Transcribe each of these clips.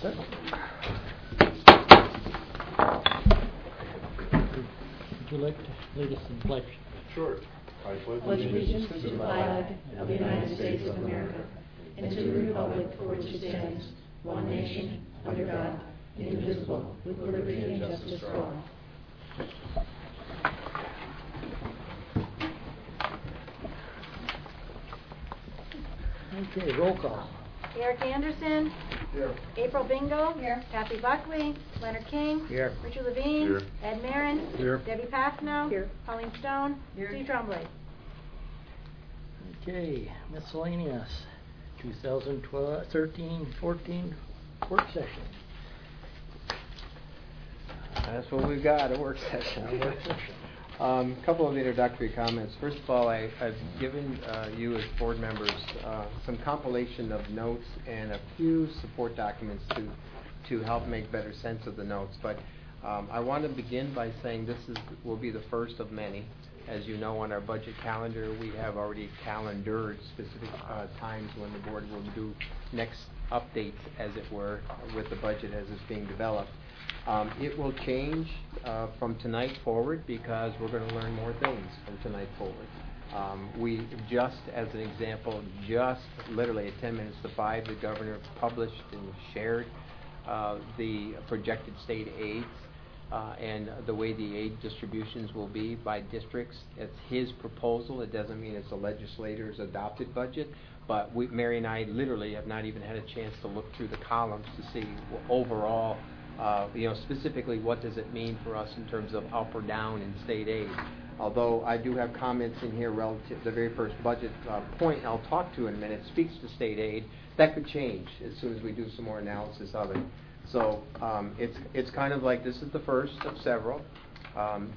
set. Would you like to lead us in pledge? Sure. I pledge allegiance to the flag of the United States of America and to the republic for which it stands, one nation, under God, indivisible, with liberty and justice for all. Okay, roll call. Eric Anderson. Here. April Bingo. Here. Kathy Buckley. Leonard King. Here. Richard Levine. Here. Ed Marin. Here. Debbie Passano. Here. Pauline Stone. Here. Steve Tremblay. Okay, miscellaneous 2013-14 work session. That's what we've got, a work session. A couple of introductory comments. First of all, I've given you as board members some compilation of notes and a few support documents to help make better sense of the notes. But I want to begin by saying this will be the first of many. As you know, on our budget calendar, we have already calendared specific times when the board will do next updates, as it were, with the budget as it's being developed. It will change from tonight forward because we're going to learn more things from tonight forward. We just, as an example, just literally at 10 minutes to 5, the governor published and shared the projected state aids and the way the aid distributions will be by districts. It's his proposal. It doesn't mean it's the legislator's adopted budget, but Mary and I literally have not even had a chance to look through the columns to see overall, specifically what does it mean for us in terms of up or down in state aid. Although I do have comments in here relative to the very first budget point I'll talk to in a minute speaks to state aid. That could change as soon as we do some more analysis of it. So it's kind of like this is the first of several. And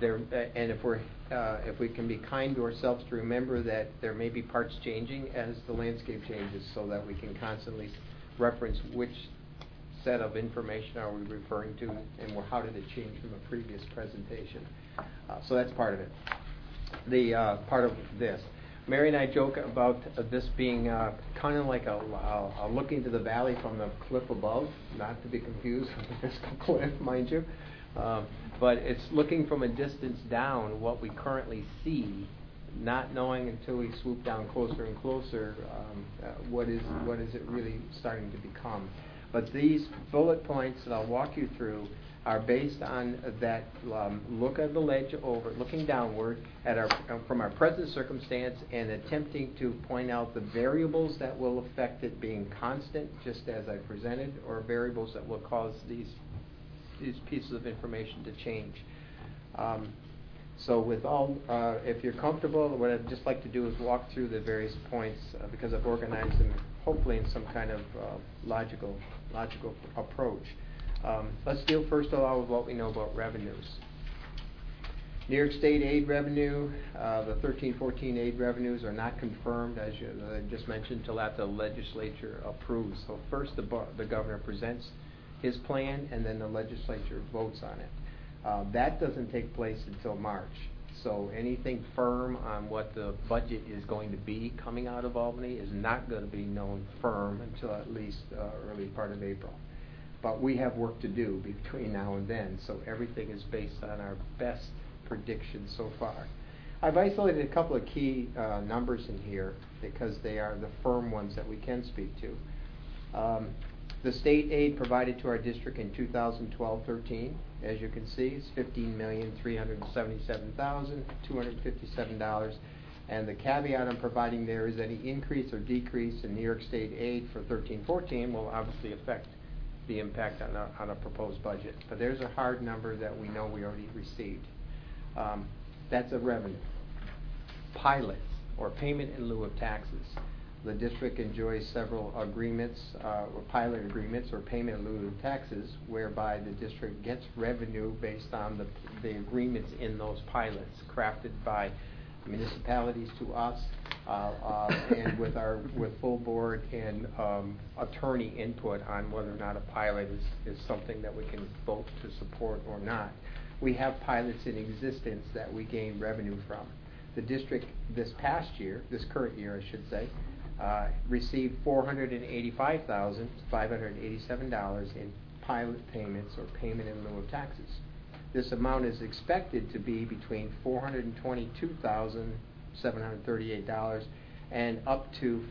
if we can be kind to ourselves to remember that there may be parts changing as the landscape changes, so that we can constantly reference which set of information are we referring to, and how did it change from a previous presentation. So that's part of it. The part of this. Mary and I joke about this being kind of like a looking to the valley from the cliff above, not to be confused with the physical cliff, mind you. But it's looking from a distance down what we currently see, not knowing until we swoop down closer and closer what is it really starting to become. But these bullet points that I'll walk you through are based on that look at the ledge over, looking downward at from our present circumstance and attempting to point out the variables that will affect it being constant, just as I presented, or variables that will cause these pieces of information to change. So with all, if you're comfortable, what I'd just like to do is walk through the various points because I've organized them hopefully in some kind of logical approach. Let's deal first of all with what we know about revenues. New York State aid revenue, the 13-14 aid revenues are not confirmed, as I just mentioned, until after the legislature approves. So first the governor presents his plan, and then the legislature votes on it. That doesn't take place until March. So anything firm on what the budget is going to be coming out of Albany is not going to be known firm until at least early part of April. But we have work to do between now and then, so everything is based on our best predictions so far. I've isolated a couple of key numbers in here because they are the firm ones that we can speak to. The state aid provided to our district in 2012-13, as you can see, is $15,377,257. And the caveat I'm providing there is any increase or decrease in New York State aid for 13-14 will obviously affect the impact on a proposed budget. But there's a hard number that we know we already received. That's a revenue. Pilots, or payment in lieu of taxes. The district enjoys several agreements, or pilot agreements, or payment in lieu of taxes, whereby the district gets revenue based on the agreements in those pilots, crafted by municipalities to us, and with full board and attorney input on whether or not a pilot is something that we can vote to support or not. We have pilots in existence that we gain revenue from. The district this current year I should say, received $485,587 in pilot payments or payment in lieu of taxes. This amount is expected to be between $422,738 and up to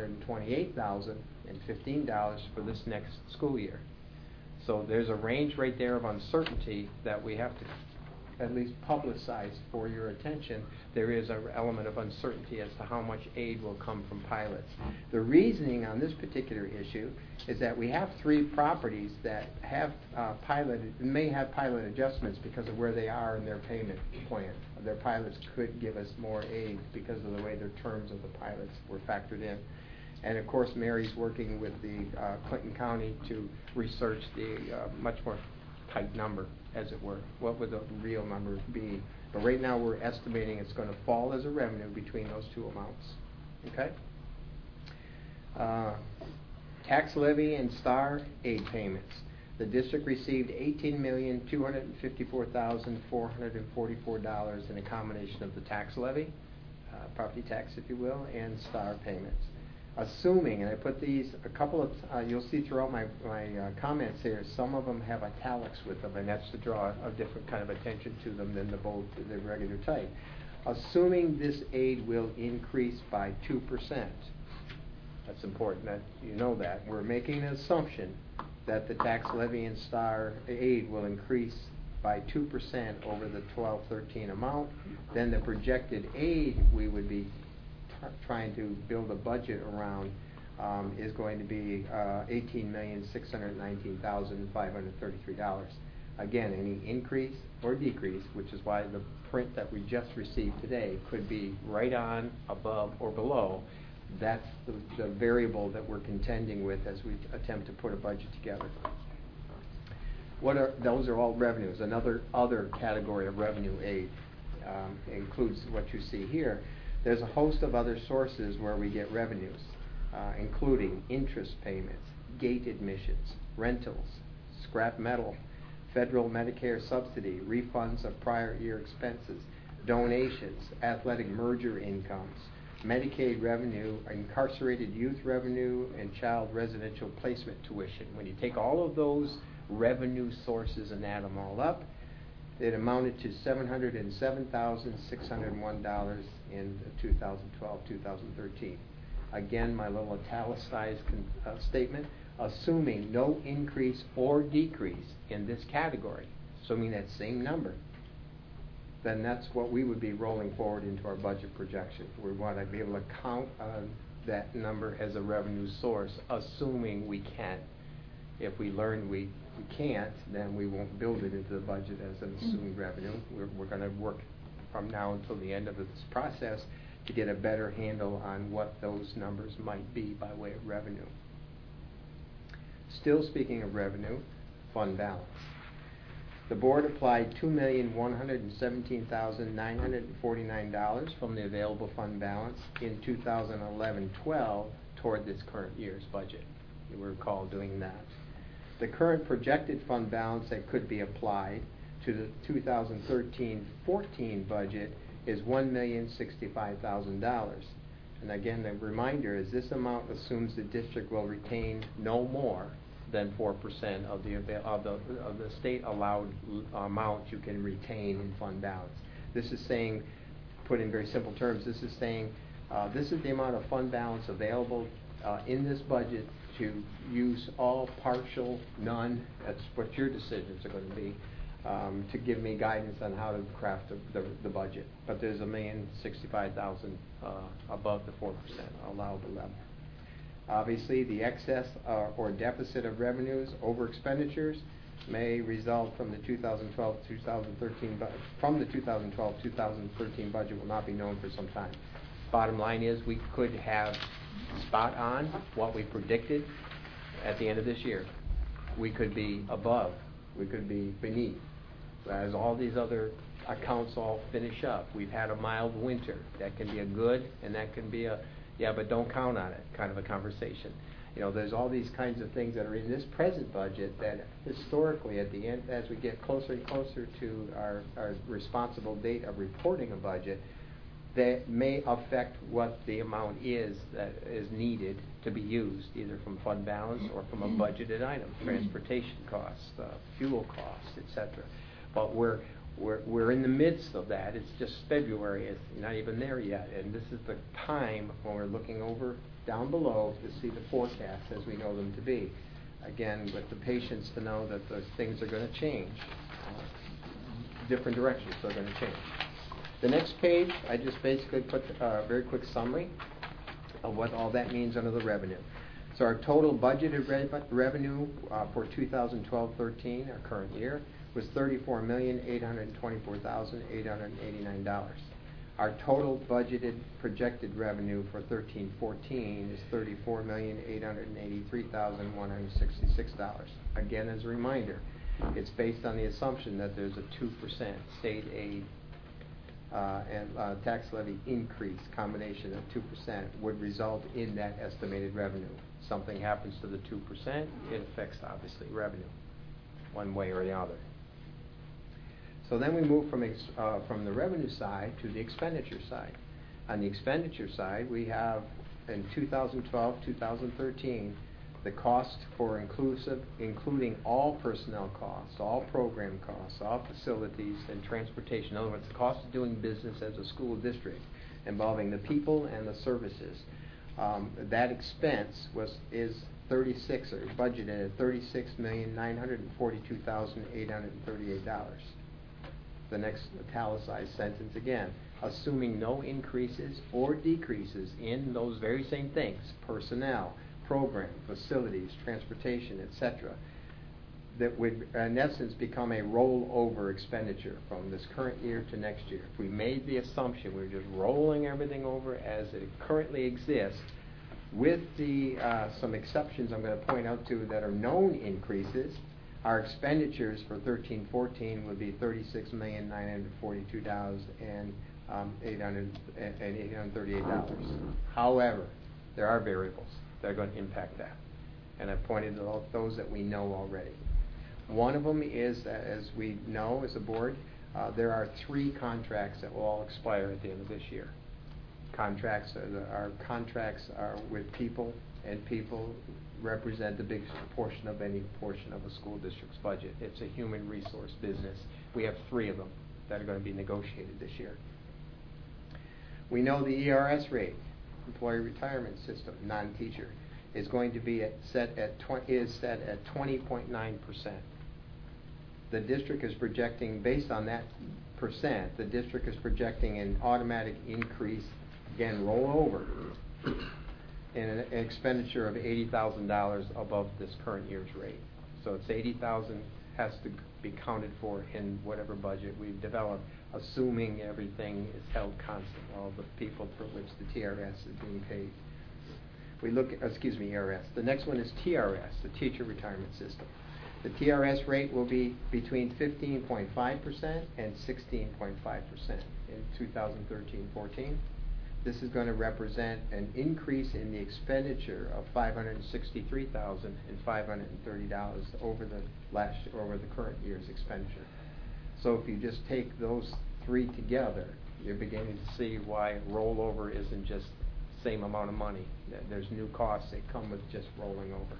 $528,015 for this next school year. So there's a range right there of uncertainty that we have to at least publicize for your attention. There is an element of uncertainty as to how much aid will come from pilots. The reasoning on this particular issue is that we have 3 properties that have may have pilot adjustments because of where they are in their payment plan. Their pilots could give us more aid because of the way their terms of the pilots were factored in. And of course, Mary's working with the Clinton County to research the much more tight number, as it were. What would the real number be? But right now we're estimating it's going to fall as a revenue between those 2 amounts. Okay? Tax levy and STAR aid payments. The district received $18,254,444 in a combination of the tax levy, property tax if you will, and STAR payments. Assuming, and I put these a couple of, you'll see throughout my comments here, some of them have italics with them, and that's to draw a different kind of attention to them than the regular type. Assuming this aid will increase by 2%. That's important that you know that. We're making an assumption that the tax levy and STAR aid will increase by 2% over the 12-13 amount. Then the projected aid we would be trying to build a budget around is going to be $18,619,533. Again, any increase or decrease, which is why the print that we just received today could be right on, above, or below. That's the variable that we're contending with as we attempt to put a budget together. Those are all revenues. Another category of revenue aid includes what you see here. There's a host of other sources where we get revenues, including interest payments, gate admissions, rentals, scrap metal, federal Medicare subsidy, refunds of prior year expenses, donations, athletic merger incomes, Medicaid revenue, incarcerated youth revenue, and child residential placement tuition. When you take all of those revenue sources and add them all up, it amounted to $707,601 in 2012-2013. Again, my little italicized statement, assuming no increase or decrease in this category, assuming that same number, then that's what we would be rolling forward into our budget projection. We want to be able to count on that number as a revenue source, assuming we can. If we learn we can't, then we won't build it into the budget as an assumed revenue. We're going to work from now until the end of this process to get a better handle on what those numbers might be by way of revenue. Still speaking of revenue, fund balance. The board applied $2,117,949 from the available fund balance in 2011-12 toward this current year's budget. You will recall doing that. The current projected fund balance that could be applied to the 2013-14 budget is $1,065,000. And again, the reminder is this amount assumes the district will retain no more than 4% of the state allowed amount you can retain in fund balance. This is saying, put in very simple terms, this is saying this is the amount of fund balance available in this budget to use all, partial, none. That's what your decisions are going to be to give me guidance on how to craft the budget. But there's $1,065,000 above the 4% allowable level. Obviously, the excess or deficit of revenues over expenditures may result from the 2012-2013 budget will not be known for some time. Bottom line is we could have spot on what we predicted at the end of this year. We could be above. We could be beneath. As all these other accounts all finish up, we've had a mild winter. That can be a good, and that can be a yeah, but don't count on it kind of a conversation. You know, there's all these kinds of things that are in this present budget that historically at the end, as we get closer and closer to our responsible date of reporting a budget, that may affect what the amount is that is needed to be used, either from fund balance or from a budgeted item, transportation costs, fuel costs, etc. But we're in the midst of that. It's just February. It's not even there yet, and this is the time when we're looking over down below to see the forecasts as we know them to be. Again, with the patience to know that those things are going to change. Different directions are going to change. The next page, I just basically put a very quick summary of what all that means under the revenue. So our total budgeted revenue for 2012-13, our current year, was $34,824,889. Our total budgeted projected revenue for 13-14 is $34,883,166. Again, as a reminder, it's based on the assumption that there's a 2% state aid and tax levy increase. Combination of 2% would result in that estimated revenue. Something happens to the 2%, it affects obviously revenue, one way or the other. So then we move from the revenue side to the expenditure side. On the expenditure side, we have in 2012-2013 the cost for including all personnel costs, all program costs, all facilities and transportation. In other words, the cost of doing business as a school district involving the people and the services. That expense is budgeted at $36,942,838. The next italicized sentence again, assuming no increases or decreases in those very same things, personnel, program, facilities, transportation, etc., that would in essence become a rollover expenditure from this current year to next year. If we made the assumption we're just rolling everything over as it currently exists, with the some exceptions I'm going to point out to that are known increases, our expenditures for 13-14 would be $36,942,838. However, there are variables that are going to impact that, and I've pointed to those that we know already. One of them is that, as we know as a board, there are 3 contracts that will all expire at the end of this year. Our contracts are with people, and people represent the biggest portion of any portion of a school district's budget. It's a human resource business. We have 3 of them that are going to be negotiated this year. We know the ERS rate, Employee Retirement System, non-teacher, is going to be set at 20.9%. The district is projecting, based on that percent, the district is projecting an automatic increase, again, rollover, in an expenditure of $80,000 above this current year's rate. So it's $80,000 has to be counted for in whatever budget we've developed, assuming everything is held constant, all the people for which the TRS is being paid. We look at, ERS. The next one is TRS, the Teacher Retirement System. The TRS rate will be between 15.5% and 16.5% in 2013-14. This is going to represent an increase in the expenditure of $563,530 over the current year's expenditure. So if you just take those 3 together, you're beginning to see why rollover isn't just the same amount of money. There's new costs that come with just rolling over.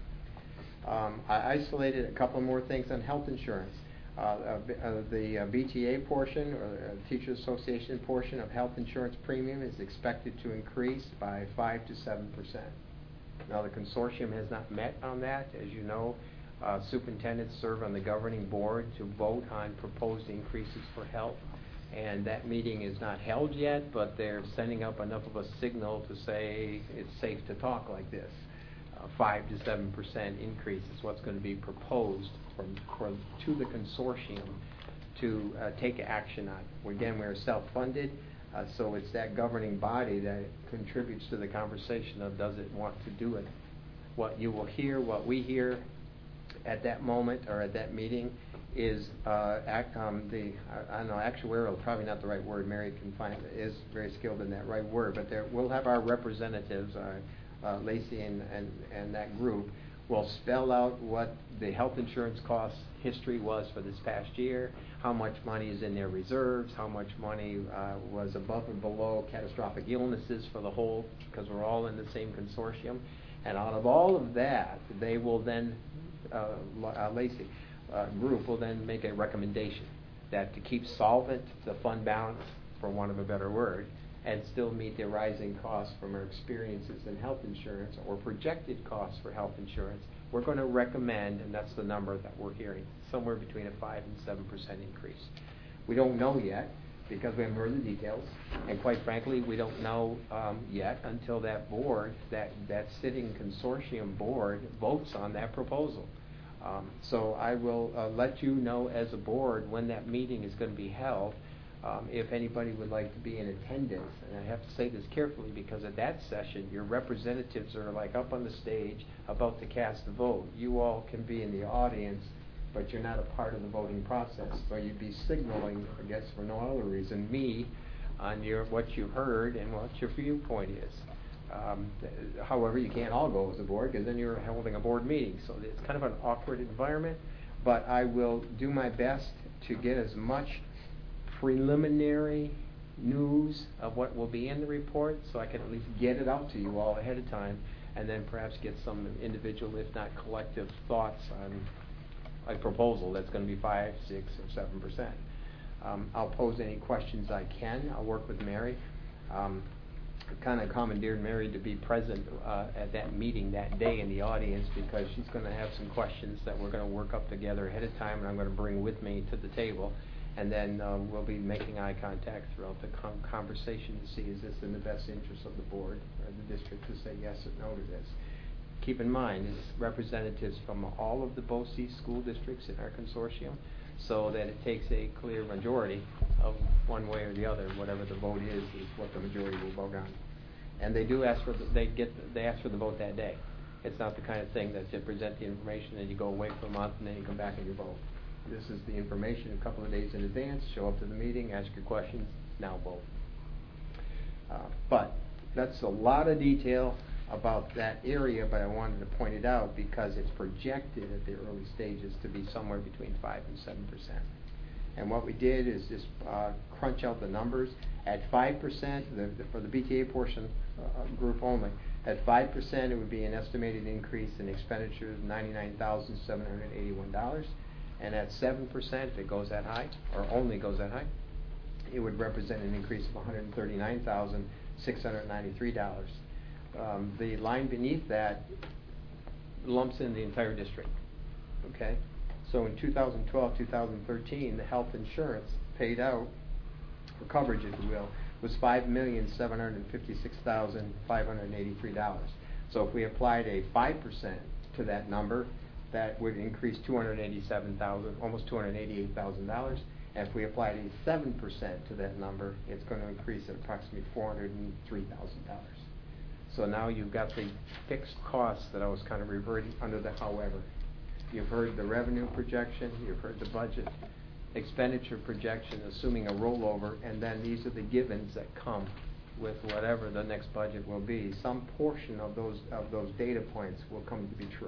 I isolated a couple more things on health insurance. The BTA portion, or Teachers Association portion of health insurance premium, is expected to increase by 5 to 7%. Now the consortium has not met on that. As you know, superintendents serve on the governing board to vote on proposed increases for health, and that meeting is not held yet, but they're sending up enough of a signal to say it's safe to talk like this. 5 to 7% increase is what's going to be proposed to the consortium to take action on. Again, we're self-funded, so it's that governing body that contributes to the conversation of does it want to do it. What you will hear, what we hear at that moment or at that meeting is actuarial, probably not the right word. Mary is very skilled in that right word, but we'll have our representatives, Lacey and that group, will spell out what the health insurance cost history was for this past year, how much money is in their reserves, how much money was above and below catastrophic illnesses for the whole, because we're all in the same consortium. And out of all of that, they will then, Lacey group will then make a recommendation that to keep solvent the fund balance, for want of a better word, and still meet the rising costs from our experiences in health insurance or projected costs for health insurance, we're going to recommend, and that's the number that we're hearing, somewhere between a 5 and 7% increase. We don't know yet because we haven't heard the details, and quite frankly, we don't know yet until that board, that sitting consortium board, votes on that proposal. So I will let you know as a board when that meeting is going to be held. If anybody would like to be in attendance, and I have to say this carefully because at that session your representatives are like up on the stage about to cast the vote. You all can be in the audience, but you're not a part of the voting process. So you'd be signaling, I guess for no other reason, me on what you heard and what your viewpoint is. However, you can't all go as a board because then you're holding a board meeting. So it's kind of an awkward environment, but I will do my best to get as much preliminary news of what will be in the report so I can at least get it out to you all ahead of time, and then perhaps get some individual, if not collective, thoughts on a proposal that's going to be 5, 6, or 7%. I'll pose any questions I can. I'll work with Mary. Kind of commandeered Mary to be present at that meeting that day in the audience because she's going to have some questions that we're going to work up together ahead of time, and I'm going to bring with me to the table. And then we'll be making eye contact throughout the conversation to see is this in the best interest of the board or the district to say yes or no to this. Keep in mind, it's representatives from all of the BOCES school districts in our consortium, so that it takes a clear majority of one way or the other. Whatever the vote is what the majority will vote on. And they do ask for they ask for the vote that day. It's not the kind of thing that you present the information and you go away for a month and then you come back and you vote. This is the information a couple of days in advance. Show up to the meeting, ask your questions, now vote. But that's a lot of detail about that area, but I wanted to point it out because it's projected at the early stages to be somewhere between 5 and 7%. And what we did is just crunch out the numbers. At 5%, for the BTA portion group only, at 5% it would be an estimated increase in expenditures of $99,781. And at 7%, if it goes that high, or only goes that high, it would represent an increase of $139,693. The line beneath that lumps in the entire district. Okay? So in 2012, 2013, the health insurance paid out, for coverage if you will, was $5,756,583. So if we applied a 5% to that number, that would increase $287,000, almost $288,000. And if we applied a 7% to that number, it's going to increase at approximately $403,000. So now you've got the fixed costs that I was kind of reverting under the however. You've heard the revenue projection, you've heard the budget expenditure projection, assuming a rollover, and then these are the givens that come with whatever the next budget will be. Some portion of those data points will come to be true.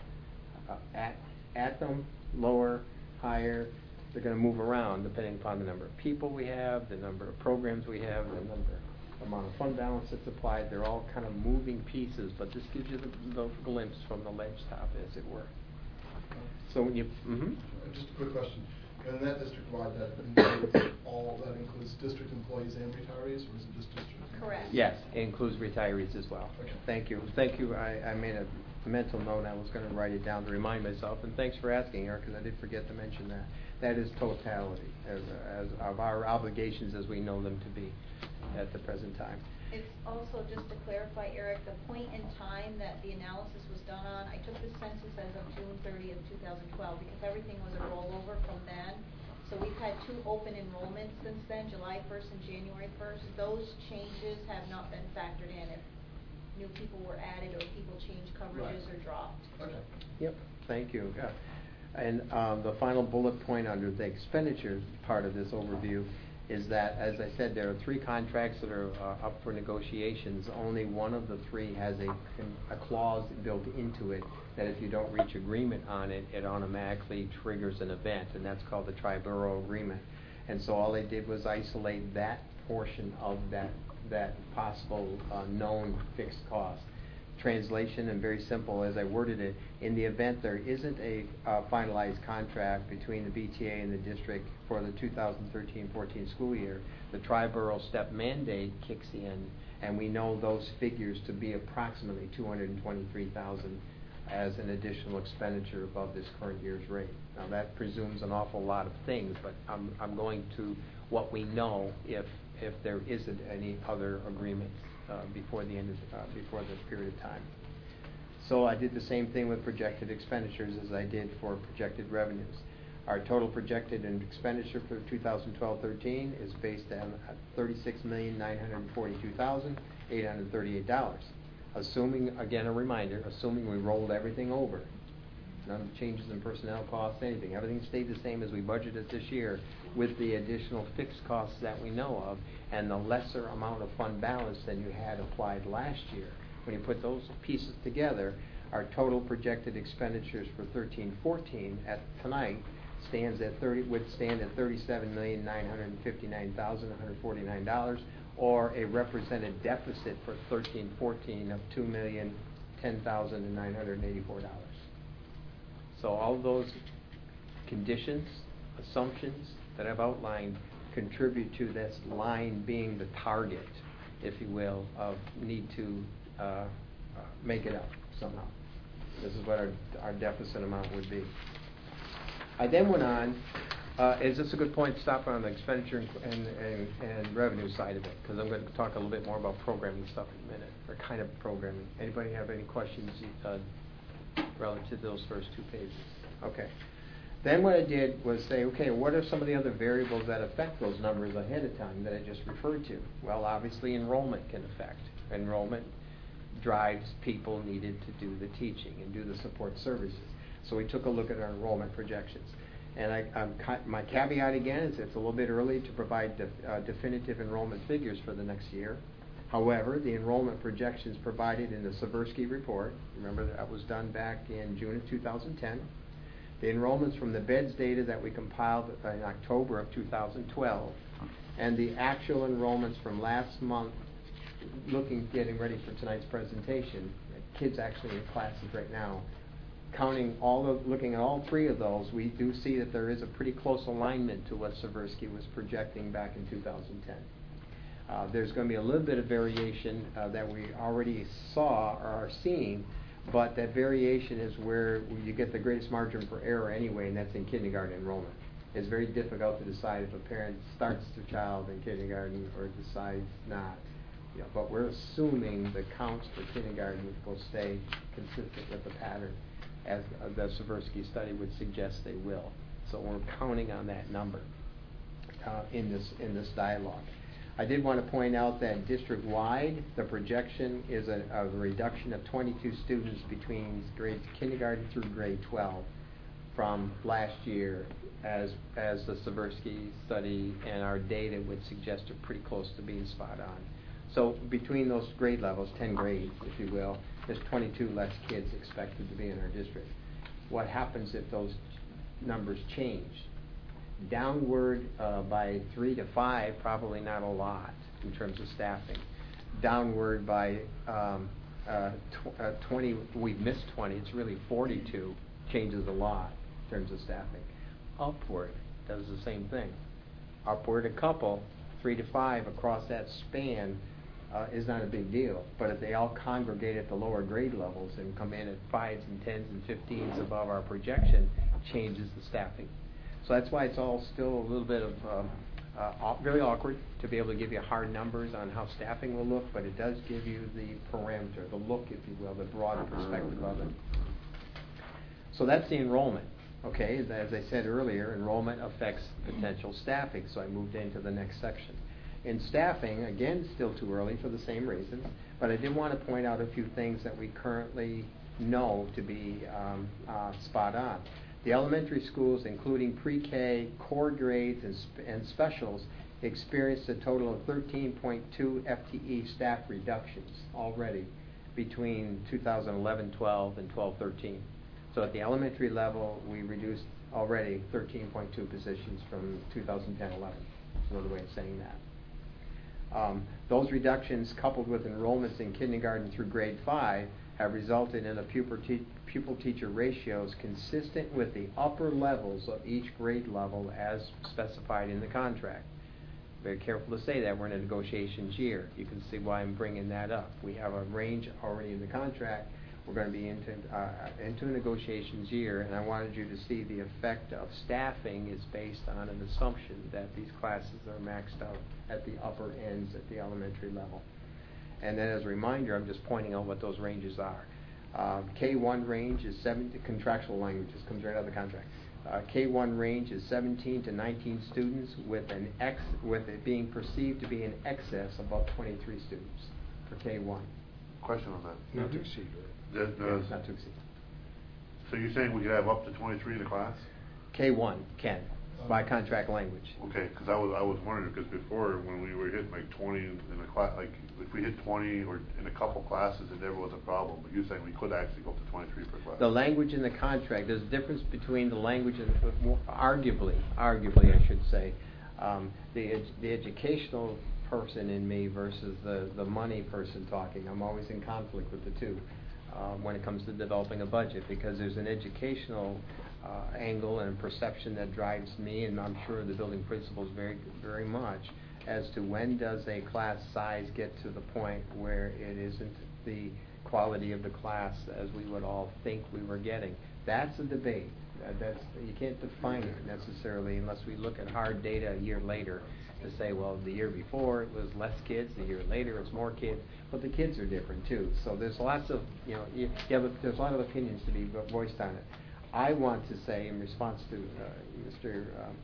At them, lower, higher, they're going to move around depending upon the number of people we have, the number of programs we have, the amount of fund balance that's applied. They're all kind of moving pieces, but this gives you the glimpse from the ledge top, as it were. So when you... Just a quick question. And that district-wide, that includes district employees and retirees, or is it just district? Correct. Yes, it includes retirees as well. Okay. Thank you. I made a mental note. I was going to write it down to remind myself, and thanks for asking, Eric, because I did forget to mention that. That is totality as of our obligations as we know them to be at the present time. It's also, just to clarify, Eric, the point in time that the analysis was done on, I took the census as of June 30th, 2012, because everything was a rollover from then. So we've had 2 open enrollments since then, July 1st and January 1st. Those changes have not been factored in if new people were added or people changed coverages or dropped. Okay. Yep, thank you. And the final bullet point under the expenditures part of this overview is that, as I said, there are 3 contracts that are up for negotiations. Only one of the 3 has a clause built into it that if you don't reach agreement on it, it automatically triggers an event, and that's called the Triborough Agreement. And so all they did was isolate that portion of that possible known fixed cost. Translation, and very simple as I worded it, in the event there isn't a finalized contract between the BTA and the district for the 2013-14 school year, the Triborough step mandate kicks in, and we know those figures to be approximately $223,000 as an additional expenditure above this current year's rate. Now that presumes an awful lot of things, but I'm going to what we know if there isn't any other agreements before the end of before this period of time. So I did the same thing with projected expenditures as I did for projected revenues. Our total projected expenditure for 2012-13 is based on $36,942,838. Assuming, again a reminder, assuming we rolled everything over, none changes in personnel costs, anything, everything stayed the same as we budgeted this year, with the additional fixed costs that we know of and the lesser amount of fund balance than you had applied last year. When you put those pieces together, our total projected expenditures for 13-14 at tonight would stand at $37,959,149, or a represented deficit for 13-14 of $2,010,984. So all those conditions, assumptions that I've outlined contribute to this line being the target, if you will, of need to make it up somehow. This is what our deficit amount would be. I then went on, is this a good point to stop on the expenditure and revenue side of it? Because I'm going to talk a little bit more about programming stuff in a minute, or kind of programming. Anybody have any questions relative to those first 2 pages? Okay. Then what I did was say, okay, what are some of the other variables that affect those numbers ahead of time that I just referred to? Well, obviously enrollment can affect. Enrollment drives people needed to do the teaching and do the support services. So we took a look at our enrollment projections. And my caveat again is it's a little bit early to provide definitive enrollment figures for the next year. However, the enrollment projections provided in the Seversky report, remember that was done back in June of 2010, the enrollments from the beds data that we compiled in October of 2012, and the actual enrollments from last month, getting ready for tonight's presentation, kids actually in classes right now, looking at all 3 of those, we do see that there is a pretty close alignment to what Seversky was projecting back in 2010. There's going to be a little bit of variation that we already saw or are seeing, but that variation is where you get the greatest margin for error anyway, and that's in kindergarten enrollment. It's very difficult to decide if a parent starts their child in kindergarten or decides not. But we're assuming the counts for kindergarten will stay consistent with the pattern, as the Seversky study would suggest they will. So we're counting on that number in this dialogue. I did want to point out that district-wide, the projection is a reduction of 22 students between grades kindergarten through grade 12 from last year, as the Seversky study and our data would suggest are pretty close to being spot on. So between those grade levels, 10 grades, if you will, there's 22 less kids expected to be in our district. What happens if those numbers change? Downward by 3 to 5, probably not a lot in terms of staffing. Downward by 20, we've missed 20, it's really 42, changes a lot in terms of staffing. Upward does the same thing. Upward a couple, 3 to 5 across that span is not a big deal. But if they all congregate at the lower grade levels and come in at 5s and 10s and 15s above our projection, changes the staffing. So that's why it's all still a little bit of very awkward to be able to give you hard numbers on how staffing will look, but it does give you the parameter, the look, if you will, the broad perspective of it. So that's the enrollment. Okay, as I said earlier, enrollment affects potential staffing, so I moved into the next section. In staffing, again, still too early for the same reasons, but I did want to point out a few things that we currently know to be spot on. The elementary schools, including pre-K, core grades, and specials, experienced a total of 13.2 FTE staff reductions already between 2011-12 and 12-13. So at the elementary level, we reduced already 13.2 positions from 2010-11. That's another way of saying that. Those reductions, coupled with enrollments in kindergarten through grade 5, have resulted in a pupil-teacher ratios consistent with the upper levels of each grade level as specified in the contract. Very careful to say that we're in a negotiations year. You can see why I'm bringing that up. We have a range already in the contract. We're going to be into a negotiations year, and I wanted you to see the effect of staffing is based on an assumption that these classes are maxed out at the upper ends at the elementary level. And then as a reminder, I'm just pointing out what those ranges are. K1 range is contractual language. This comes right out of the contract. K1 range is 17 to 19 students with it being perceived to be in excess above 23 students for K1. Question on that. Not to exceed, right? Not to exceed. So you're saying we could have up to 23 in the class? K1 can, by contract language. Okay, because I was wondering, because before when we were hitting like 20 in a class, like if we hit 20 or in a couple classes, it never was a problem. But you're saying we could actually go up to 23 per class? The language in the contract, there's a difference between the language and arguably I should say, the educational person in me versus the money person talking. I'm always in conflict with the two when it comes to developing a budget, because there's an educational angle and perception that drives me, and I'm sure the building principals very, very much, as to when does a class size get to the point where it isn't the quality of the class as we would all think we were getting. That's a debate. You can't define it necessarily unless we look at hard data a year later to say, well, the year before it was less kids, the year later it's more kids, but the kids are different too. So there's lots of, there's a lot of opinions to be voiced on it. I want to say, in response to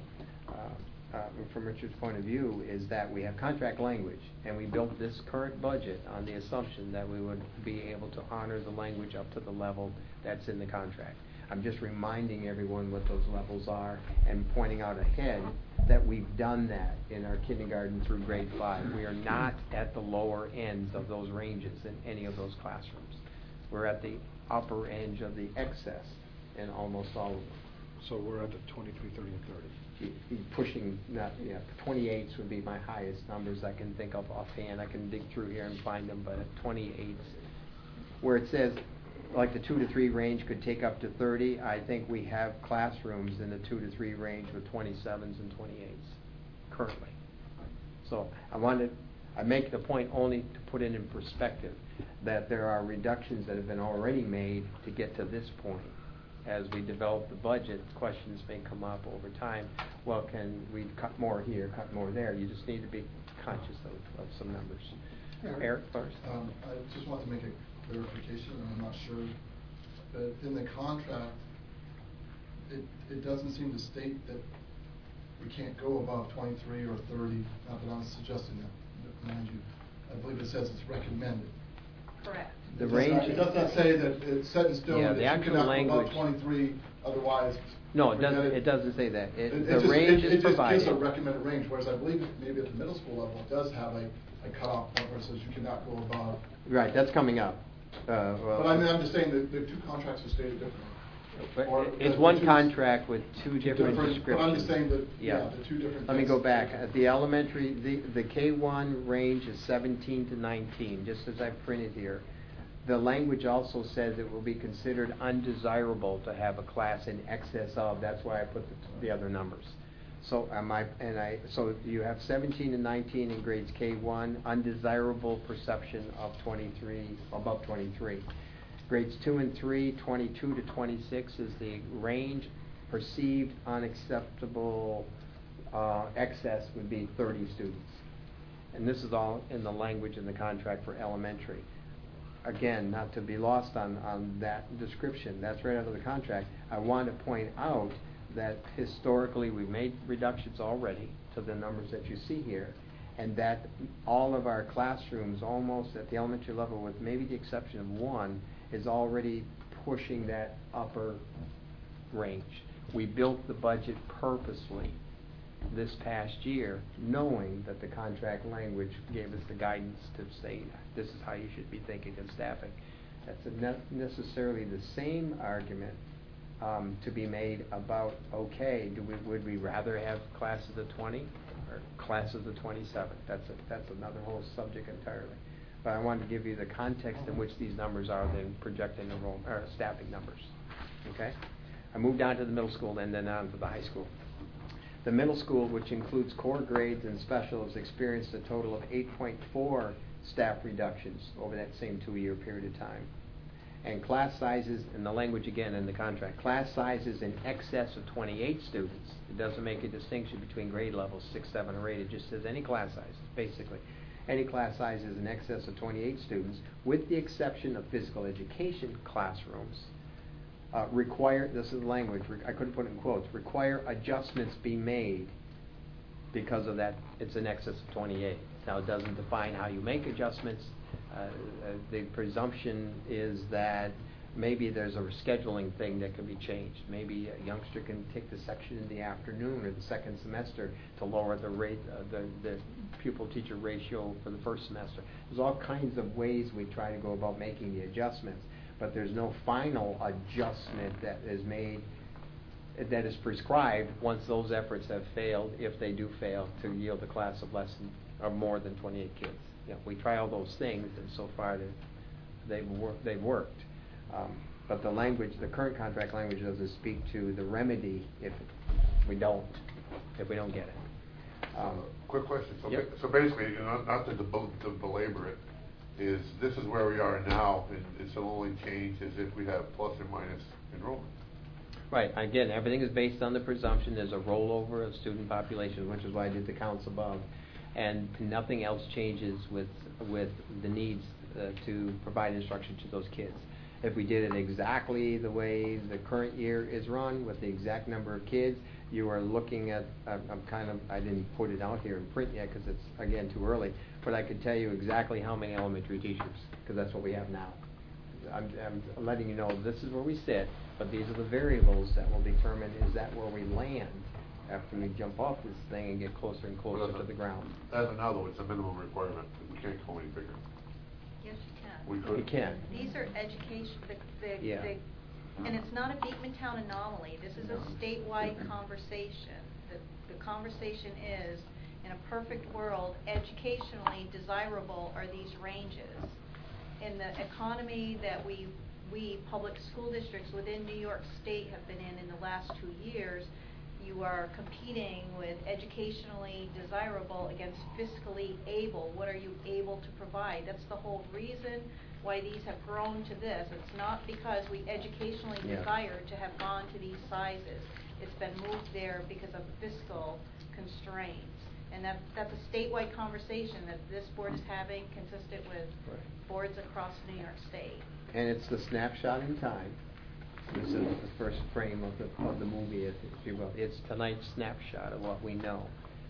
from Richard's point of view, is that we have contract language, and we built this current budget on the assumption that we would be able to honor the language up to the level that's in the contract. I'm just reminding everyone what those levels are and pointing out ahead that we've done that in our kindergarten through grade 5. We are not at the lower ends of those ranges in any of those classrooms. We're at the upper edge of the excess in almost all of them. So we're at the 23, 30, and 30. Pushing, 28s would be my highest numbers I can think of offhand. I can dig through here and find them, but at 28s, where it says like the 2 to 3 range could take up to 30, I think we have classrooms in the 2 to 3 range with 27s and 28s currently. So I make the point only to put it in perspective that there are reductions that have been already made to get to this point. As we develop the budget, questions may come up over time. Well, can we cut more here, cut more there? You just need to be conscious of some numbers. Eric first. I just want to make a clarification, and I'm not sure, but in the contract, it doesn't seem to state that we can't go above 23 or 30. Not that I'm suggesting that, mind you. I believe it says it's recommended. Correct. The range. It does not say that it's set in stone. Yeah, that the you actual cannot language. go above 23, otherwise. No, it doesn't say that. The range is provided. It just gives a recommended range, whereas I believe maybe at the middle school level it does have a cutoff point where it says you cannot go above. Right, that's coming up. But I mean, I'm just saying that the two contracts are stated differently. But Or it's the one two- contract with two different descriptions. But I'm just saying that, yeah, the two different Let me things. go back. At the elementary, the K1 range is 17 to 19, just as I've printed here. The language also says it will be considered undesirable to have a class in excess of. That's why I put the other numbers. So so you have 17 and 19 in grades K1, undesirable perception of 23, above 23. Grades 2 and 3, 22 to 26 is the range. Perceived unacceptable excess would be 30 students. And this is all in the language in the contract for elementary. Again, not to be lost on that description, that's right out of the contract. I want to point out that historically we've made reductions already to the numbers that you see here, and that all of our classrooms, almost at the elementary level with maybe the exception of one, is already pushing that upper range. We built the budget purposely this past year, knowing that the contract language gave us the guidance to say this is how you should be thinking of staffing. That's necessarily the same argument to be made about, okay, would we rather have classes of 20 or classes of 27? That's another whole subject entirely. But I wanted to give you the context in which these numbers are then projecting staffing numbers. Okay? I moved on to the middle school and then on to the high school. The middle school, which includes core grades and specials, experienced a total of 8.4 staff reductions over that same 2-year period of time. And class sizes, and the language again in the contract, class sizes in excess of 28 students. It doesn't make a distinction between grade levels 6, 7, or 8. It just says any class sizes, basically. Any class sizes in excess of 28 students, with the exception of physical education classrooms, require, this is the language, I couldn't put it in quotes, require adjustments be made because of that, it's in excess of 28. Now, it doesn't define how you make adjustments. The presumption is that maybe there's a scheduling thing that can be changed. Maybe a youngster can take the section in the afternoon or the second semester to lower the rate, the pupil-teacher ratio for the first semester. There's all kinds of ways we try to go about making the adjustments, but there's no final adjustment that is made, that is prescribed once those efforts have failed, if they do fail, to yield a class of less than or more than 28 kids. You know, we try all those things, and so far they've worked. But the language, the current contract language, doesn't speak to the remedy if we don't get it. Quick question. So, Yep. so basically, not to belabor it, is this is where we are now, and it's the only change is if we have plus or minus enrollment. Right. Again, everything is based on the presumption there's a rollover of student population, which is why I did the counts above, and nothing else changes with the needs to provide instruction to those kids. If we did it exactly the way the current year is run, with the exact number of kids, you are looking at, I didn't put it out here in print yet because it's, again, too early, but I could tell you exactly how many elementary teachers, because that's what we have now. I'm letting you know this is where we sit, but these are the variables that will determine is that where we land after we jump off this thing and get closer and closer to the ground. As of now, though, it's a minimum requirement. We can't go any bigger. Yes, you can. We could. We can. These are education, Yeah. and it's not a Beekmantown anomaly. This is a statewide conversation. The conversation is, in a perfect world, educationally desirable are these ranges. In the economy that we public school districts within New York State have been in the last 2 years, you are competing with educationally desirable against fiscally able. What are you able to provide? That's the whole reason why these have grown to this. It's not because we educationally desire to have gone to these sizes. It's been moved there because of fiscal constraints. And that's a statewide conversation that this board is having, consistent with boards across New York State. And it's the snapshot in time. This is the first frame of the movie, if you will. It's tonight's snapshot of what we know.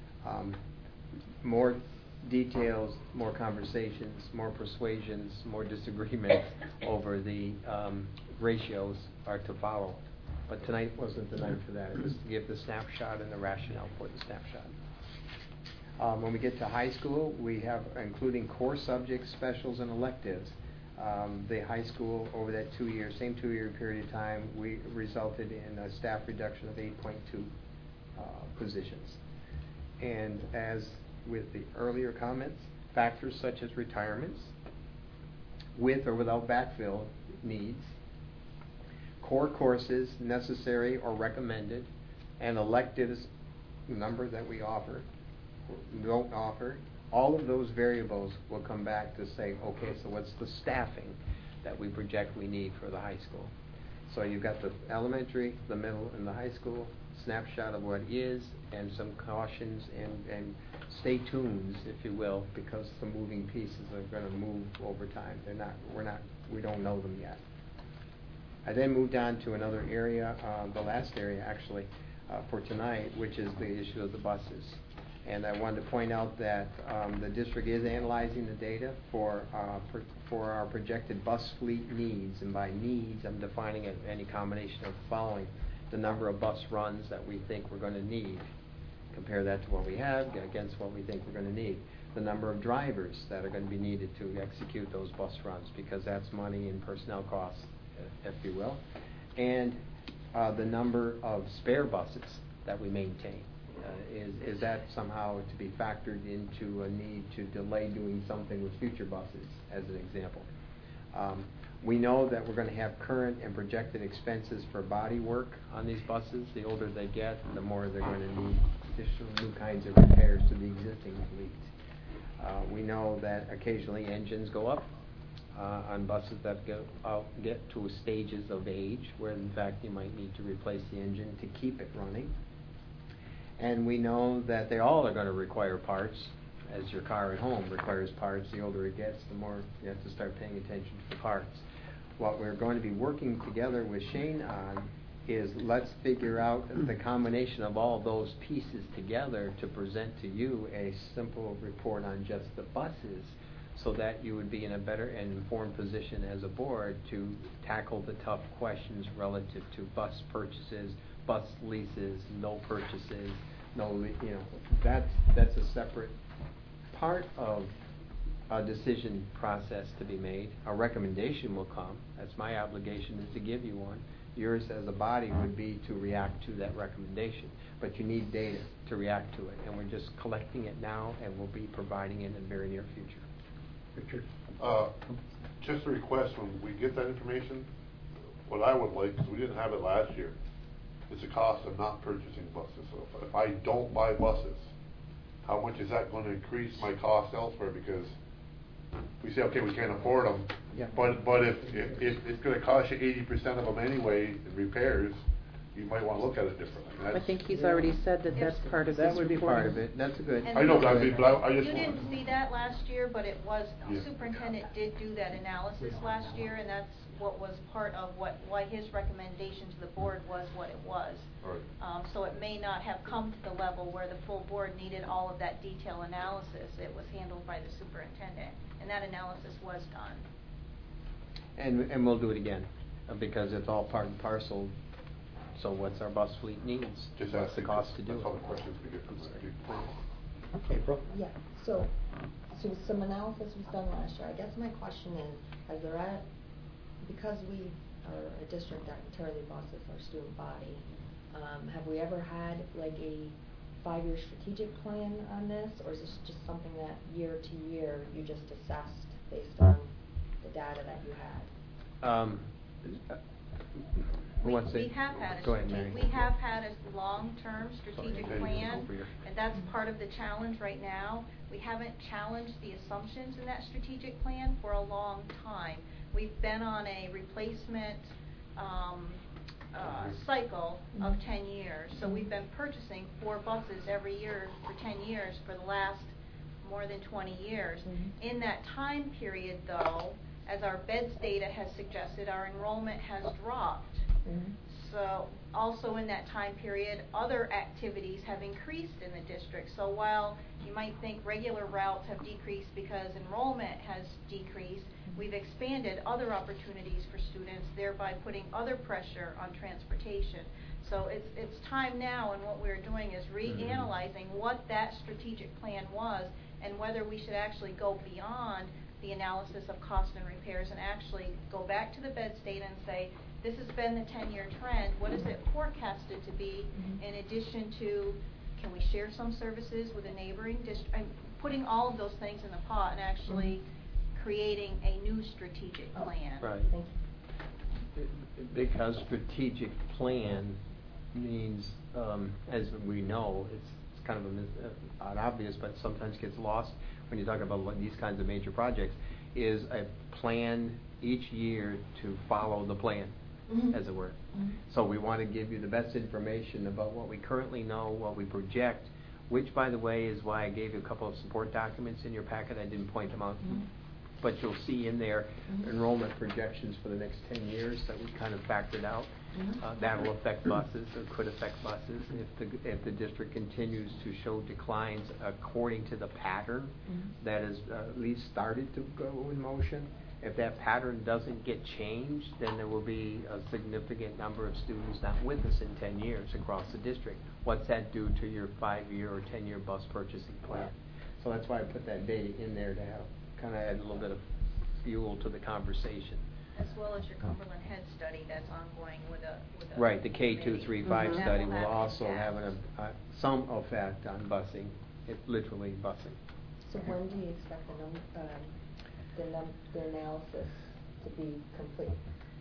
More details, more conversations, more persuasions, more disagreements over the ratios are to follow. But tonight wasn't the night for that. It was to give the snapshot and the rationale for the snapshot. When we get to high school, we have, including core subjects, specials, and electives. The high school, over that same 2-year period of time, we resulted in a staff reduction of 8.2 positions. And as with the earlier comments, factors such as retirements, with or without backfill needs, core courses necessary or recommended, and electives, number that we offer, don't offer, all of those variables will come back to say, okay, so what's the staffing that we project we need for the high school? So you've got the elementary, the middle, and the high school, snapshot of what is, and some cautions and stay tuned, if you will, because the moving pieces are going to move over time. We don't know them yet. I then moved on to another area, the last area actually, for tonight, which is the issue of the buses. And I wanted to point out that the district is analyzing the data for our projected bus fleet needs. And by needs, I'm defining it any combination of the following: the number of bus runs that we think we're going to need, compare that to what we have against what we think we're going to need. The number of drivers that are going to be needed to execute those bus runs, because that's money and personnel costs, if you will. And the number of spare buses that we maintain. Is that somehow to be factored into a need to delay doing something with future buses, as an example? We know that we're going to have current and projected expenses for body work on these buses. The older they get, the more they're going to need additional new kinds of repairs to the existing fleet. We know that occasionally engines go up on buses that get to stages of age where in fact you might need to replace the engine to keep it running. And we know that they all are going to require parts, as your car at home requires parts. The older it gets, the more you have to start paying attention to the parts. What we're going to be working together with Shane on is let's figure out the combination of all those pieces together to present to you a simple report on just the buses, so that you would be in a better and informed position as a board to tackle the tough questions relative to bus purchases, bus leases, no purchases, that's a separate part of a decision process to be made. A recommendation will come. That's my obligation, is to give you one. Yours as a body would be to react to that recommendation. But you need data to react to it, and we're just collecting it now, and we'll be providing it in the very near future. Richard? Just a request, when we get that information, what I would like, because we didn't have it last year, is the cost of not purchasing buses. So if I don't buy buses, how much is that going to increase my cost elsewhere? Because we say, okay, we can't afford them, Yeah. but if it's going to cost you 80% of them anyway in repairs, you might want to look at it differently. I think he's already said that that's part of That his would be report. part of it. That's a good. And I know, but I you just didn't see that last year, but it was, Yeah. superintendent did do that analysis last year, and that's what was part of why his recommendation to the board was what it was. Right. So it may not have come to the level where the full board needed all of that detailed analysis. It was handled by the superintendent, and that analysis was done. And we'll do it again, because it's all part and parcel. So what's our bus fleet needs? Just What's the asking, cost to do that's it? all the questions we get from the April? Yeah, so some analysis was done last year. I guess my question is, because we are a district that entirely buses our student body, have we ever had like a 5-year strategic plan on this, or is this just something that year to year you just assessed based on the data that you had? Who wants to We have had Go ahead, Mary. we have had a long-term strategic Sorry, plan, over here. and that's part of the challenge right now. We haven't challenged the assumptions in that strategic plan for a long time. We've been on a replacement cycle of 10 years. So we've been purchasing 4 buses every year for 10 years for the last more than 20 years. Mhm. In that time period, though, as our beds data has suggested, our enrollment has dropped. Mhm. So also in that time period, other activities have increased in the district. So while you might think regular routes have decreased because enrollment has decreased, we've expanded other opportunities for students, thereby putting other pressure on transportation. So it's time now, and what we're doing is reanalyzing what that strategic plan was and whether we should actually go beyond the analysis of cost and repairs and actually go back to the beds data and say, this has been the 10-year trend. What is it forecasted to be in addition to, can we share some services with a neighboring district? Putting all of those things in the pot and actually creating a new strategic plan. Right. Thank you. Because strategic plan means, as we know, it's kind of obvious, but sometimes gets lost when you talk about these kinds of major projects, is a plan each year to follow the plan, as it were. So we want to give you the best information about what we currently know, what we project, which, by the way, is why I gave you a couple of support documents in your packet. I didn't point them out. But you'll see in there enrollment projections for the next 10 years that we kind of factored out. That will affect buses, or could affect buses, if the district continues to show declines according to the pattern that has at least started to go in motion. If that pattern doesn't get changed, then there will be a significant number of students not with us in 10 years across the district. What's that do to your 5-year or 10-year bus purchasing plan? So that's why I put that data in there to have, kind of add a little bit of fuel to the conversation. As well as your Cumberland Head study that's ongoing with a Right, the K2, committee. 3, 5 That study will will have also have impact. some effect on busing, literally busing. So when do you expect the analysis to be complete?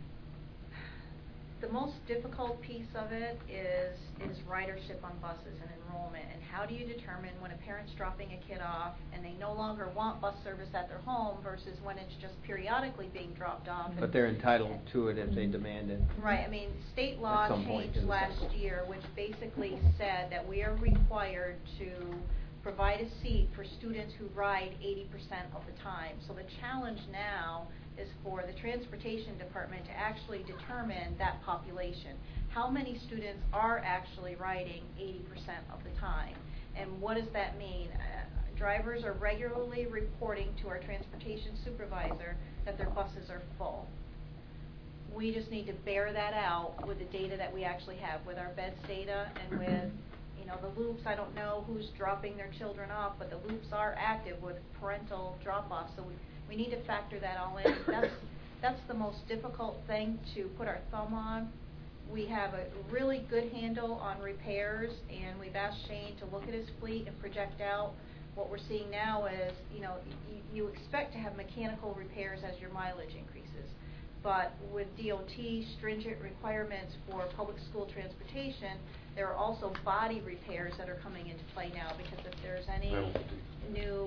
The most difficult piece of it is ridership on buses and enrollment, and how do you determine when a parent's dropping a kid off and they no longer want bus service at their home versus when it's just periodically being dropped off. But they're entitled to it if they demand it. Right, I mean, state law At some point changed in the last cycle. year, which basically said that we are required to provide a seat for students who ride 80% of the time. So the challenge now is for the transportation department to actually determine that population. How many students are actually riding 80% of the time? And what does that mean? Drivers are regularly reporting to our transportation supervisor that their buses are full. We just need to bear that out with the data that we actually have, with our beds data and with, you know, the loops. I don't know who's dropping their children off, but the loops are active with parental drop-offs, so we need to factor that all in. That's the most difficult thing to put our thumb on. We have a really good handle on repairs, and we've asked Shane to look at his fleet and project out. What we're seeing now is, you know, you expect to have mechanical repairs as your mileage increases. But with DOT stringent requirements for public school transportation, there are also body repairs that are coming into play now, because if there's any new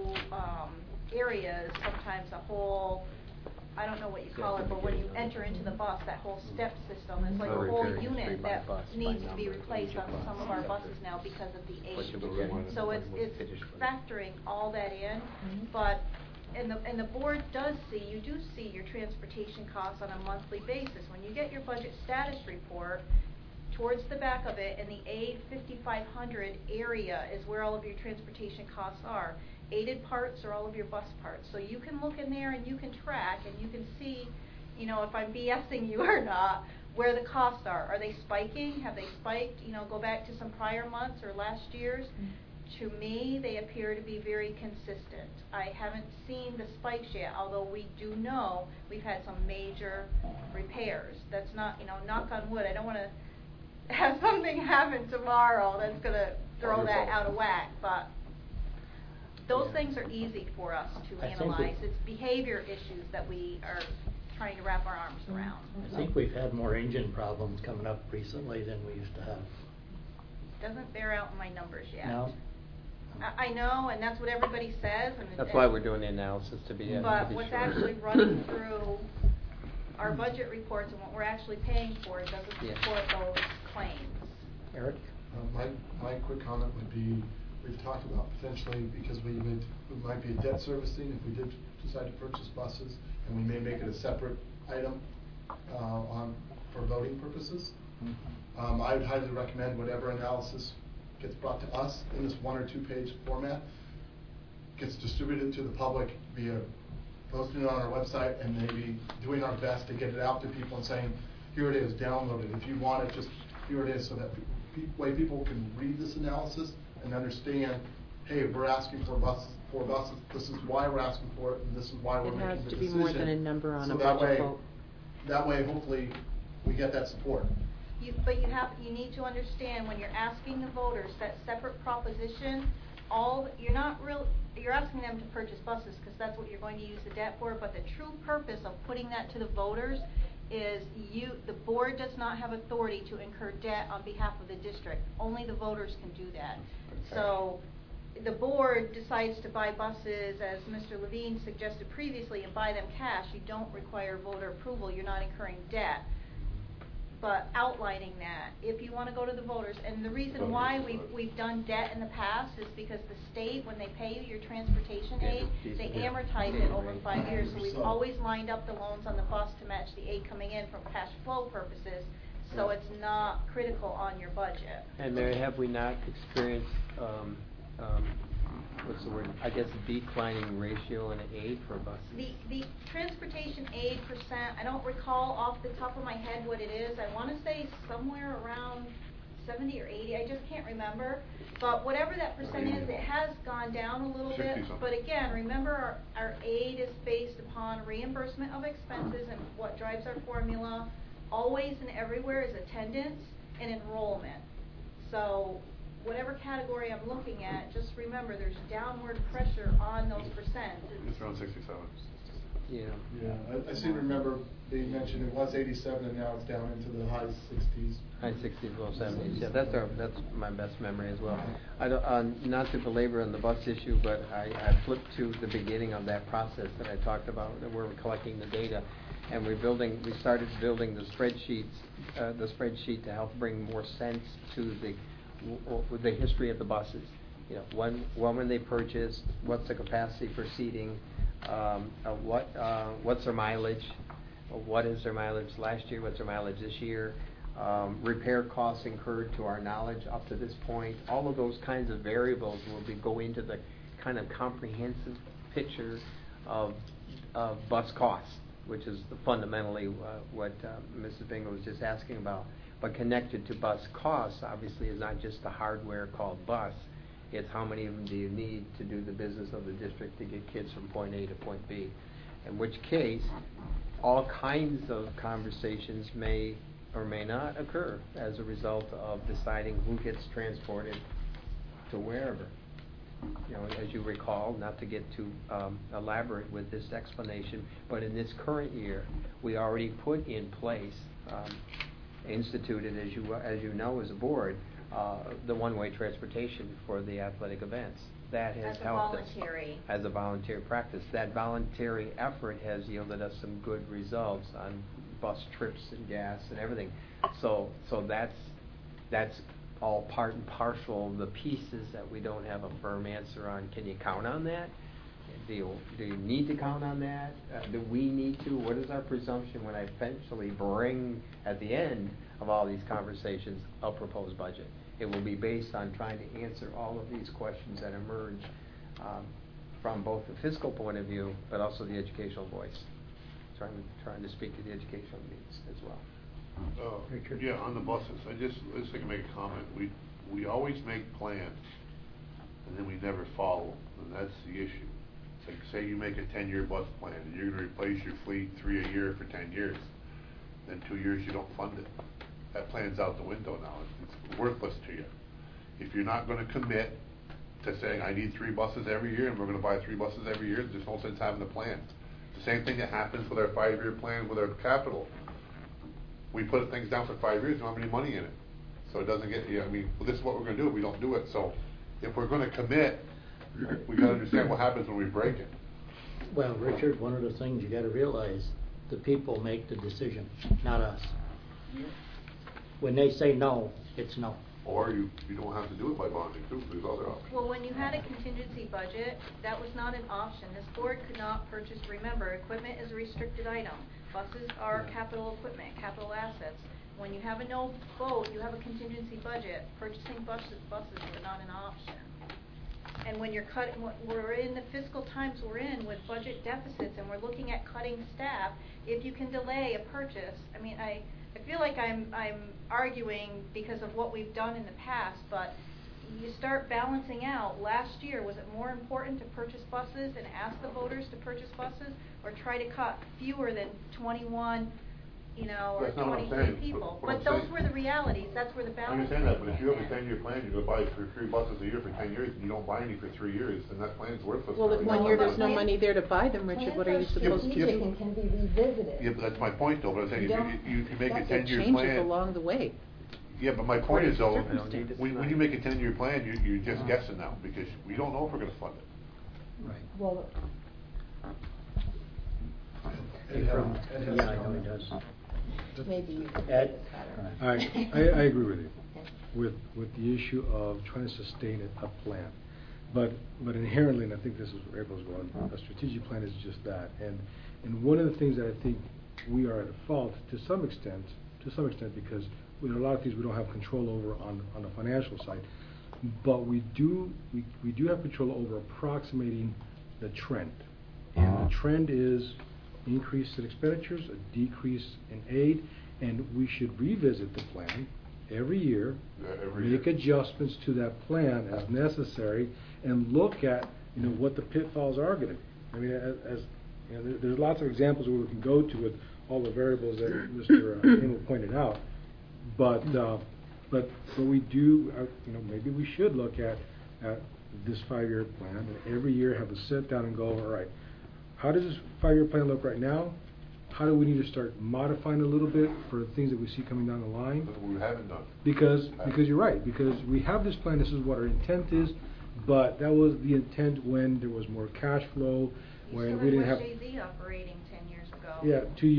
areas, sometimes a whole, I don't know what you call it, but when you enter into the bus, that whole step system is like a whole unit that needs to be replaced on some of our buses now because of the age. So it's factoring all that in, but and the board does see, you do see your transportation costs on a monthly basis. When you get your budget status report, towards the back of it in the A 5500 area is where all of your transportation costs are. Aided parts are all of your bus parts. So you can look in there and you can track and you can see, you know, if I'm BSing you or not, where the costs are. Are they spiking? Have they spiked? You know, go back to some prior months or last year's. To me, they appear to be very consistent. I haven't seen the spikes yet, although we do know we've had some major repairs. That's not, you know, knock on wood. I don't want to have something happen tomorrow that's going to throw that out of whack, but those things are easy for us to analyze. It's behavior issues that we are trying to wrap our arms around. I think we've had more engine problems coming up recently than we used to have. Doesn't bear out in my numbers yet. No? I know, and that's what everybody says. And That's why we're doing the analysis, to be But to be what's sure. actually running through our budget reports and what we're actually paying for doesn't support those claims. Eric? My quick comment would be, we've talked about potentially, because we might be a debt servicing if we did decide to purchase buses, and we may make it a separate item for voting purposes. I would highly recommend whatever analysis gets brought to us in this 1 or 2 page format gets distributed to the public via posting it on our website and maybe doing our best to get it out to people and saying, here it is, download it. If you want it, just here it is, so that way people can read this analysis and understand, hey, we're asking for buses. This is why we're asking for it, and this is why we're It making has the to decision. be more than a number on So a that budget way, vote. that way, hopefully, we get that support. But you need to understand, when you're asking the voters that separate proposition, you're asking them to purchase buses because that's what you're going to use the debt for, but the true purpose of putting that to the voters is the board does not have authority to incur debt on behalf of the district. Only the voters can do that. So the board decides to buy buses, as Mr. Levine suggested previously, and buy them cash. You don't require voter approval. You're not incurring debt. But outlining that, if you want to go to the voters, and the reason why we've done debt in the past is because the state, when they pay you your transportation aid, they amortize it over 5 years. So we've always lined up the loans on the bus to match the aid coming in from cash flow purposes, so it's not critical on your budget. And Mary, have we not experienced what's the word, I guess declining ratio in aid for buses? The transportation aid percent, I don't recall off the top of my head what it is. I wanna say somewhere around 70 or 80, I just can't remember. But whatever that percent is, it has gone down a little bit. 60-something. But again, remember our aid is based upon reimbursement of expenses, and what drives our formula always and everywhere is attendance and enrollment. So whatever category I'm looking at, just remember there's downward pressure on those percents. It's around 67. Yeah. Yeah, I seem to remember being mentioned, it was 87 and now it's down into the high 60s. High 60s, low 70s. Yeah, that's my best memory as well. I don't, not to belabor on the bus issue, but I flipped to the beginning of that process that I talked about, where we're collecting the data, and we started building the spreadsheet to help bring more sense to the history of the buses. You know, when were they purchased? What's the capacity for seating? What's their mileage? What is their mileage last year? What's their mileage this year? Repair costs incurred to our knowledge up to this point. All of those kinds of variables will go into the kind of comprehensive picture of bus costs, which is fundamentally what Mrs. Bingo was just asking about. But connected to bus costs, obviously, is not just the hardware called bus. It's how many of them do you need to do the business of the district to get kids from point A to point B. In which case, all kinds of conversations may or may not occur as a result of deciding who gets transported to wherever. You know, as you recall, not to get too elaborate with this explanation, but in this current year, we already put in place, instituted, as you know, as a board, the one-way transportation for the athletic events. That has helped us as a voluntary practice. That voluntary effort has yielded us some good results on bus trips and gas and everything. So that's all part and parcel of the pieces that we don't have a firm answer on. Can you count on that? Do you need to count on that? Do we need to? What is our presumption when I eventually bring, at the end of all these conversations, a proposed budget? It will be based on trying to answer all of these questions that emerge from both the fiscal point of view, but also the educational voice. Trying to speak to the educational needs as well. Yeah, on the buses, I just think I make a comment. We always make plans, and then we never follow, and that's the issue. It's like, say you make a 10-year bus plan, and you're going to replace your fleet 3 a year for 10 years. Then 2 years you don't fund it. That plan's out the window now. It's worthless to you. If you're not going to commit to saying, I need 3 buses every year, and we're going to buy 3 buses every year, there's no sense having a plan. It's the same thing that happens with our 5-year plan with our capital. We put things down for 5 years, we don't have any money in it. So it doesn't get, I mean, well, this is what we're going to do if we don't do it. So if we're going to commit, we got to understand what happens when we break it. Well, Richard, one of the things you got to realize, the people make the decision, not us. When they say no, it's no. Or you don't have to do it by bonding too. There's other options. Well, when you had a contingency budget, that was not an option. This board could not purchase, remember, equipment is a restricted item. Buses are capital equipment, capital assets. When you have a no vote, you have a contingency budget. Purchasing buses were not an option. And when you're cutting, we're in the fiscal times we're in with budget deficits, and we're looking at cutting staff. If you can delay a purchase, I mean, I feel like I'm arguing because of what we've done in the past, but you start balancing out. Last year, was it more important to purchase buses and ask the voters to purchase buses, or try to cut fewer than 21, or That's not what I'm 23 saying. people? What I'm But those saying- were the realities. That's where the I balance understand that, but if you have a came in. 10-year plan, you're going to buy 3 buses a year for 10 years, and you don't buy any for 3 years, then that plan's worthless. Well, if now. 1 year there's no money there to buy them, Richard, what are you supposed to Plans are strategic do? and can be revisited. Yeah, but that's my point though, but I'm saying, You don't- if you make a That 10-year changes plan. along the way. Yeah, but my point is though, Circumstances. when you make a 10-year plan, you're just guessing now, because we don't know if we're going to fund it. Right. Well, From, yeah, I know he does. maybe you could say Ed? this All better. I agree with you, with the issue of trying to sustain a plan. But inherently, and I think this is where April's going, a strategic plan is just that. And one of the things that I think we are at fault to some extent, because there are a lot of things we don't have control over on the financial side. but we do have control over approximating the trend. And the trend is increase in expenditures, a decrease in aid, and we should revisit the plan every year, make adjustments to that plan as necessary, and look at, what the pitfalls are going to be. I mean, as there's lots of examples where we can go to with all the variables that Mr. Engel pointed out, but we do, maybe we should look at this 5-year plan, and every year have a sit down and go, all right, how does this 5-year plan look right now? How do we need to start modifying a little bit for the things that we see coming down the line? But we haven't done. Because you're right, because we have this plan, this is what our intent is, but that was the intent when there was more cash flow, when we didn't have. You still had West JZ operating 10 years ago. Yeah,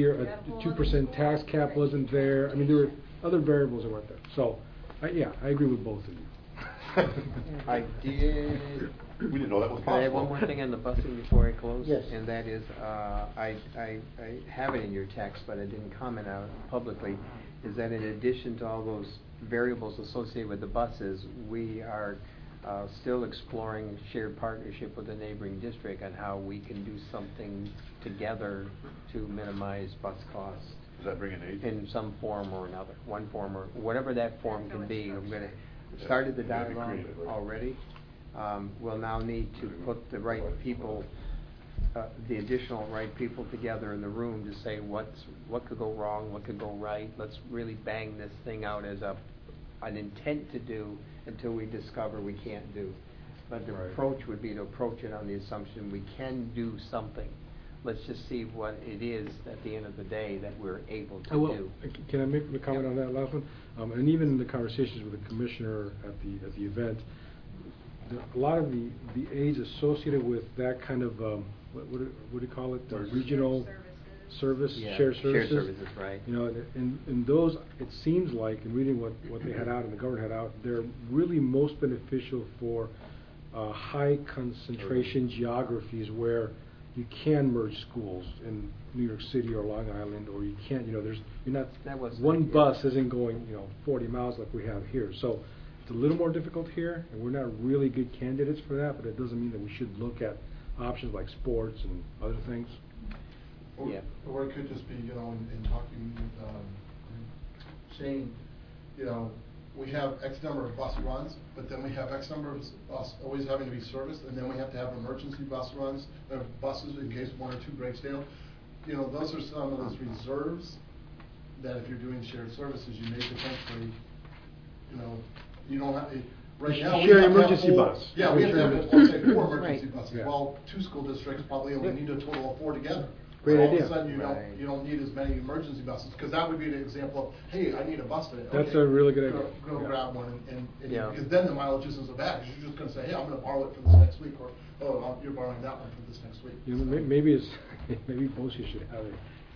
2% tax cap wasn't there. I mean, there were other variables that weren't there. So, I agree with both of you. I did. We didn't know that was Can I add possible. one more thing on the busing before I close? Yes. And that is, I have it in your text, but I didn't comment on it publicly, is that in addition to all those variables associated with the buses, we are still exploring shared partnership with the neighboring district on how we can do something together to minimize bus costs. Does that bring an aid? In some form or another, one form or whatever that form can be. I'm going to started the That'd be dialogue creative, right? already. We'll now need to put the right people, the additional right people together in the room to say what could go wrong, what could go right. Let's really bang this thing out as an intent to do until we discover we can't do. But the approach would be to approach it on the assumption we can do something. Let's just see what it is at the end of the day that we're able to do. Can I make a comment on that last one? And even in the conversations with the commissioner at the event, a lot of the aids associated with that kind of what do you call it? Regional service, Yeah, shared services. Shared services, right. In those, it seems like, in reading what they had out and the government had out, they're really most beneficial for high concentration geographies where you can merge schools in New York City or Long Island, or you can't. One bus isn't going 40 miles like we have here. So it's a little more difficult here, and we're not really good candidates for that. But it doesn't mean that we should look at options like sports and other things. Or it could just be, in talking with Shane, we have X number of bus runs, but then we have X number of bus always having to be serviced, and then we have to have emergency bus runs, buses in case 1 or 2 breaks down. Those are some of those reserves that if you're doing shared services, you may potentially, you don't have to. Right now, we share have emergency to have bus. Yeah, we have to have, let's say, 4 emergency Right. buses. Yeah. Well, 2 school districts probably only need a total of 4 together. Great so all idea. of a sudden, Right. you don't need as many emergency buses, because that would be the example of, hey, I need a bus today. That's Okay, a really good go- idea. Go Yeah. grab one, and Yeah. because then the mileage isn't so bad, 'cause you're just going to say, hey, I'm going to borrow it for this next week, or you're borrowing that one for this next week. Maybe maybe BOCES should have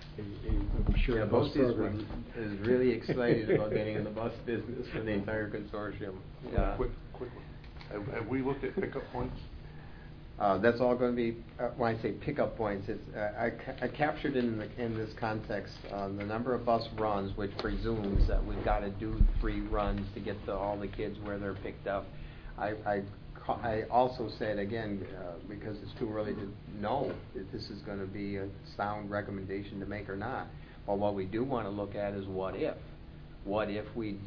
a shared Yeah, bus BOCES program. is really excited about getting in the bus business for the entire consortium. Yeah. Quick one. Have we looked at pickup points? That's all going to be, when I say pickup points, it's, I captured in this context the number of bus runs, which presumes that we've got to do 3 runs to get all the kids where they're picked up. I also said, again, because it's too early to know if this is going to be a sound recommendation to make or not. Well, what we do want to look at is what if. What if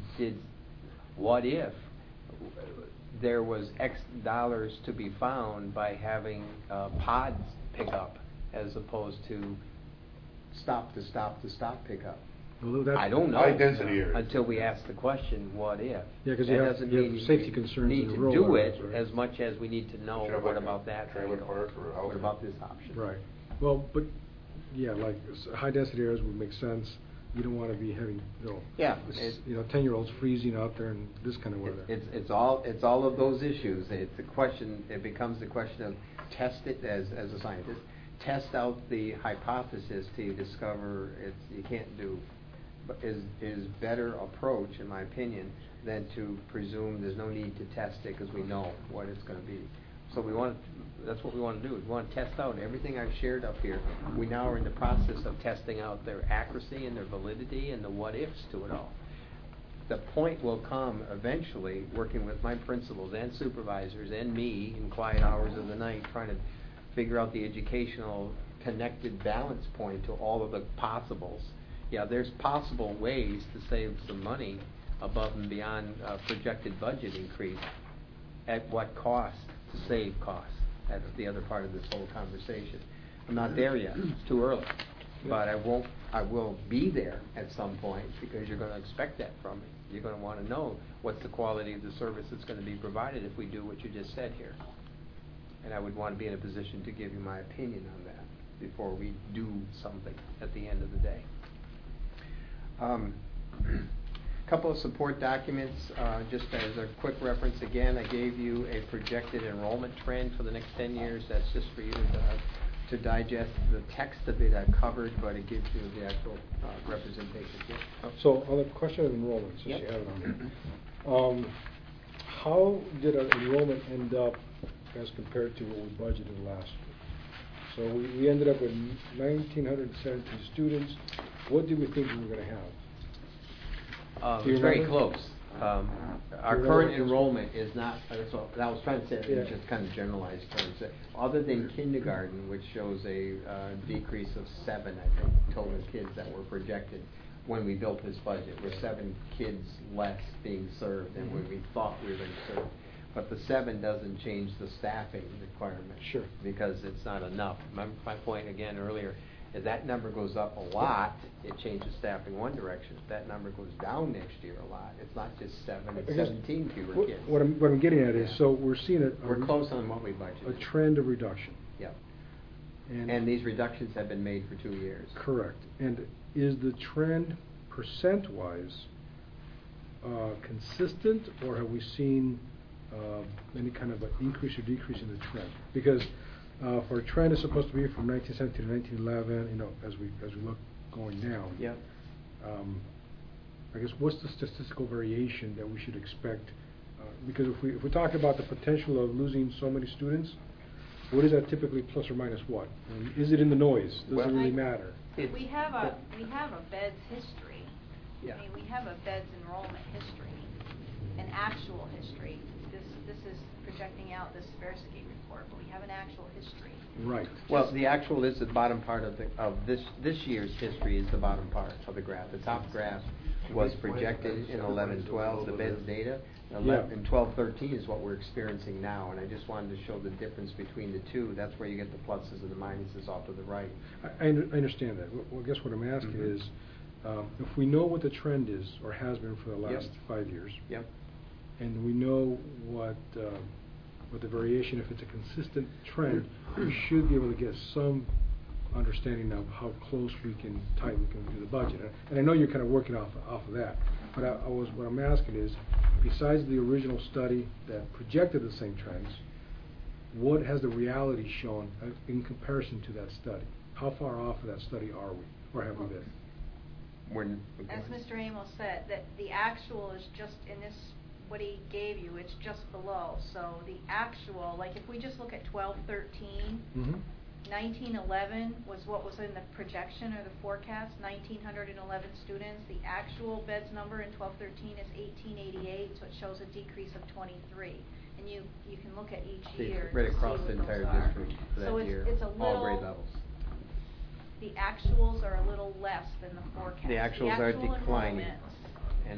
there was X dollars to be found by having pods pick up as opposed to stop pickup. Well, I don't know High density areas. until we ask the question, what if? Yeah, 'cause That you have- doesn't you have mean safety we concerns need in to rural do areas, it right? as much as we need to know Should have what like a about that trailer angle? park or a house. What about this option? Right. Well, but like high density areas would make sense. You don't want to be having Yeah, 10-year-olds freezing out there in this kind of weather. It's all of those issues. It's a question. It becomes the question of test it as a scientist. Test out the hypothesis till you discover you can't do. But is better approach, in my opinion, than to presume there's no need to test it because we know what it's going to be. So that's what we want to do. We want to test out everything I've shared up here. We now are in the process of testing out their accuracy and their validity and the what ifs to it all. the point will come eventually, working with my principals and supervisors and me in quiet hours of the night, trying to figure out the educational connected balance point to all of the possibles. Yeah, there's possible ways to save some money above and beyond projected budget increase. At what cost to save costs? That's the other part of this whole conversation. I'm not there yet. It's too early. But I will be there at some point, because you're going to expect that from me. You're going to want to know what's the quality of the service that's going to be provided if we do what you just said here. And I would want to be in a position to give you my opinion on that before we do something at the end of the day. Couple of support documents, just as a quick reference. Again, I gave you a projected enrollment trend for the next 10 years. That's just for you to digest. The text of it I covered, but it gives you the actual representation. Yeah. Oh. So on the question of enrollment, since you have it on here, how did our enrollment end up as compared to what we budgeted last year? So we ended up with 1,917 students. What did we think we were going to have? It's very close. Our current enrollment is not, that's what I was trying to say, in just kind of generalized terms. Other than kindergarten, which shows a decrease of 7, I think, total kids that were projected when we built this budget. We're 7 kids less being served than when we thought we were going to serve. But the 7 doesn't change the staffing requirement. Sure. Because it's not enough. My point again earlier, if that number goes up a lot, it changes staffing one direction. If that number goes down next year a lot, it's not just 7, it's 17 fewer kids. What I'm getting at is, so we're seeing we're close on what we budgeted. A trend of reduction. Yeah. And these reductions have been made for 2 years. Correct. And is the trend percent-wise consistent, or have we seen any kind of an increase or decrease in the trend? Because for a trend is supposed to be from 1917 to 1911, as we look going down. Yep. I guess what's the statistical variation that we should expect? Because if we talk about the potential of losing so many students, what is that typically plus or minus what? And is it in the noise? Does it really matter? We have a beds history. Yeah. I mean, we have a beds enrollment history, an actual history. This is projecting out this Versky report, but we have an actual history. Right. Well, the actual is the bottom part of this year's history is the bottom part of the graph. The top graph was projected in 11-12, the beds data. 12-13 is what we're experiencing now, and I just wanted to show the difference between the two. That's where you get the pluses and the minuses off to the right. I understand that. Well, I guess what I'm asking is, if we know what the trend is, or has been for the last 5 years, and we know what the variation, if it's a consistent trend, we should be able to get some understanding of how close we can do the budget. And I know you're kind of working off of that, but what I'm asking is, besides the original study that projected the same trends, what has the reality shown in comparison to that study? How far off of that study are we, or have we been? As Mr. Amos said, that the actual is just in this, what he gave you, it's just below. So the actual, like if we just look at 12-13, 1911 was what was in the projection or the forecast, 1,911 students. The actual beds number in 12-13 is 1,888, so it shows a decrease of 23. And you can look at each year. Right across the entire district for that year, it's a little, all grade levels. The actuals are a little less than the forecast. The actuals are declining. And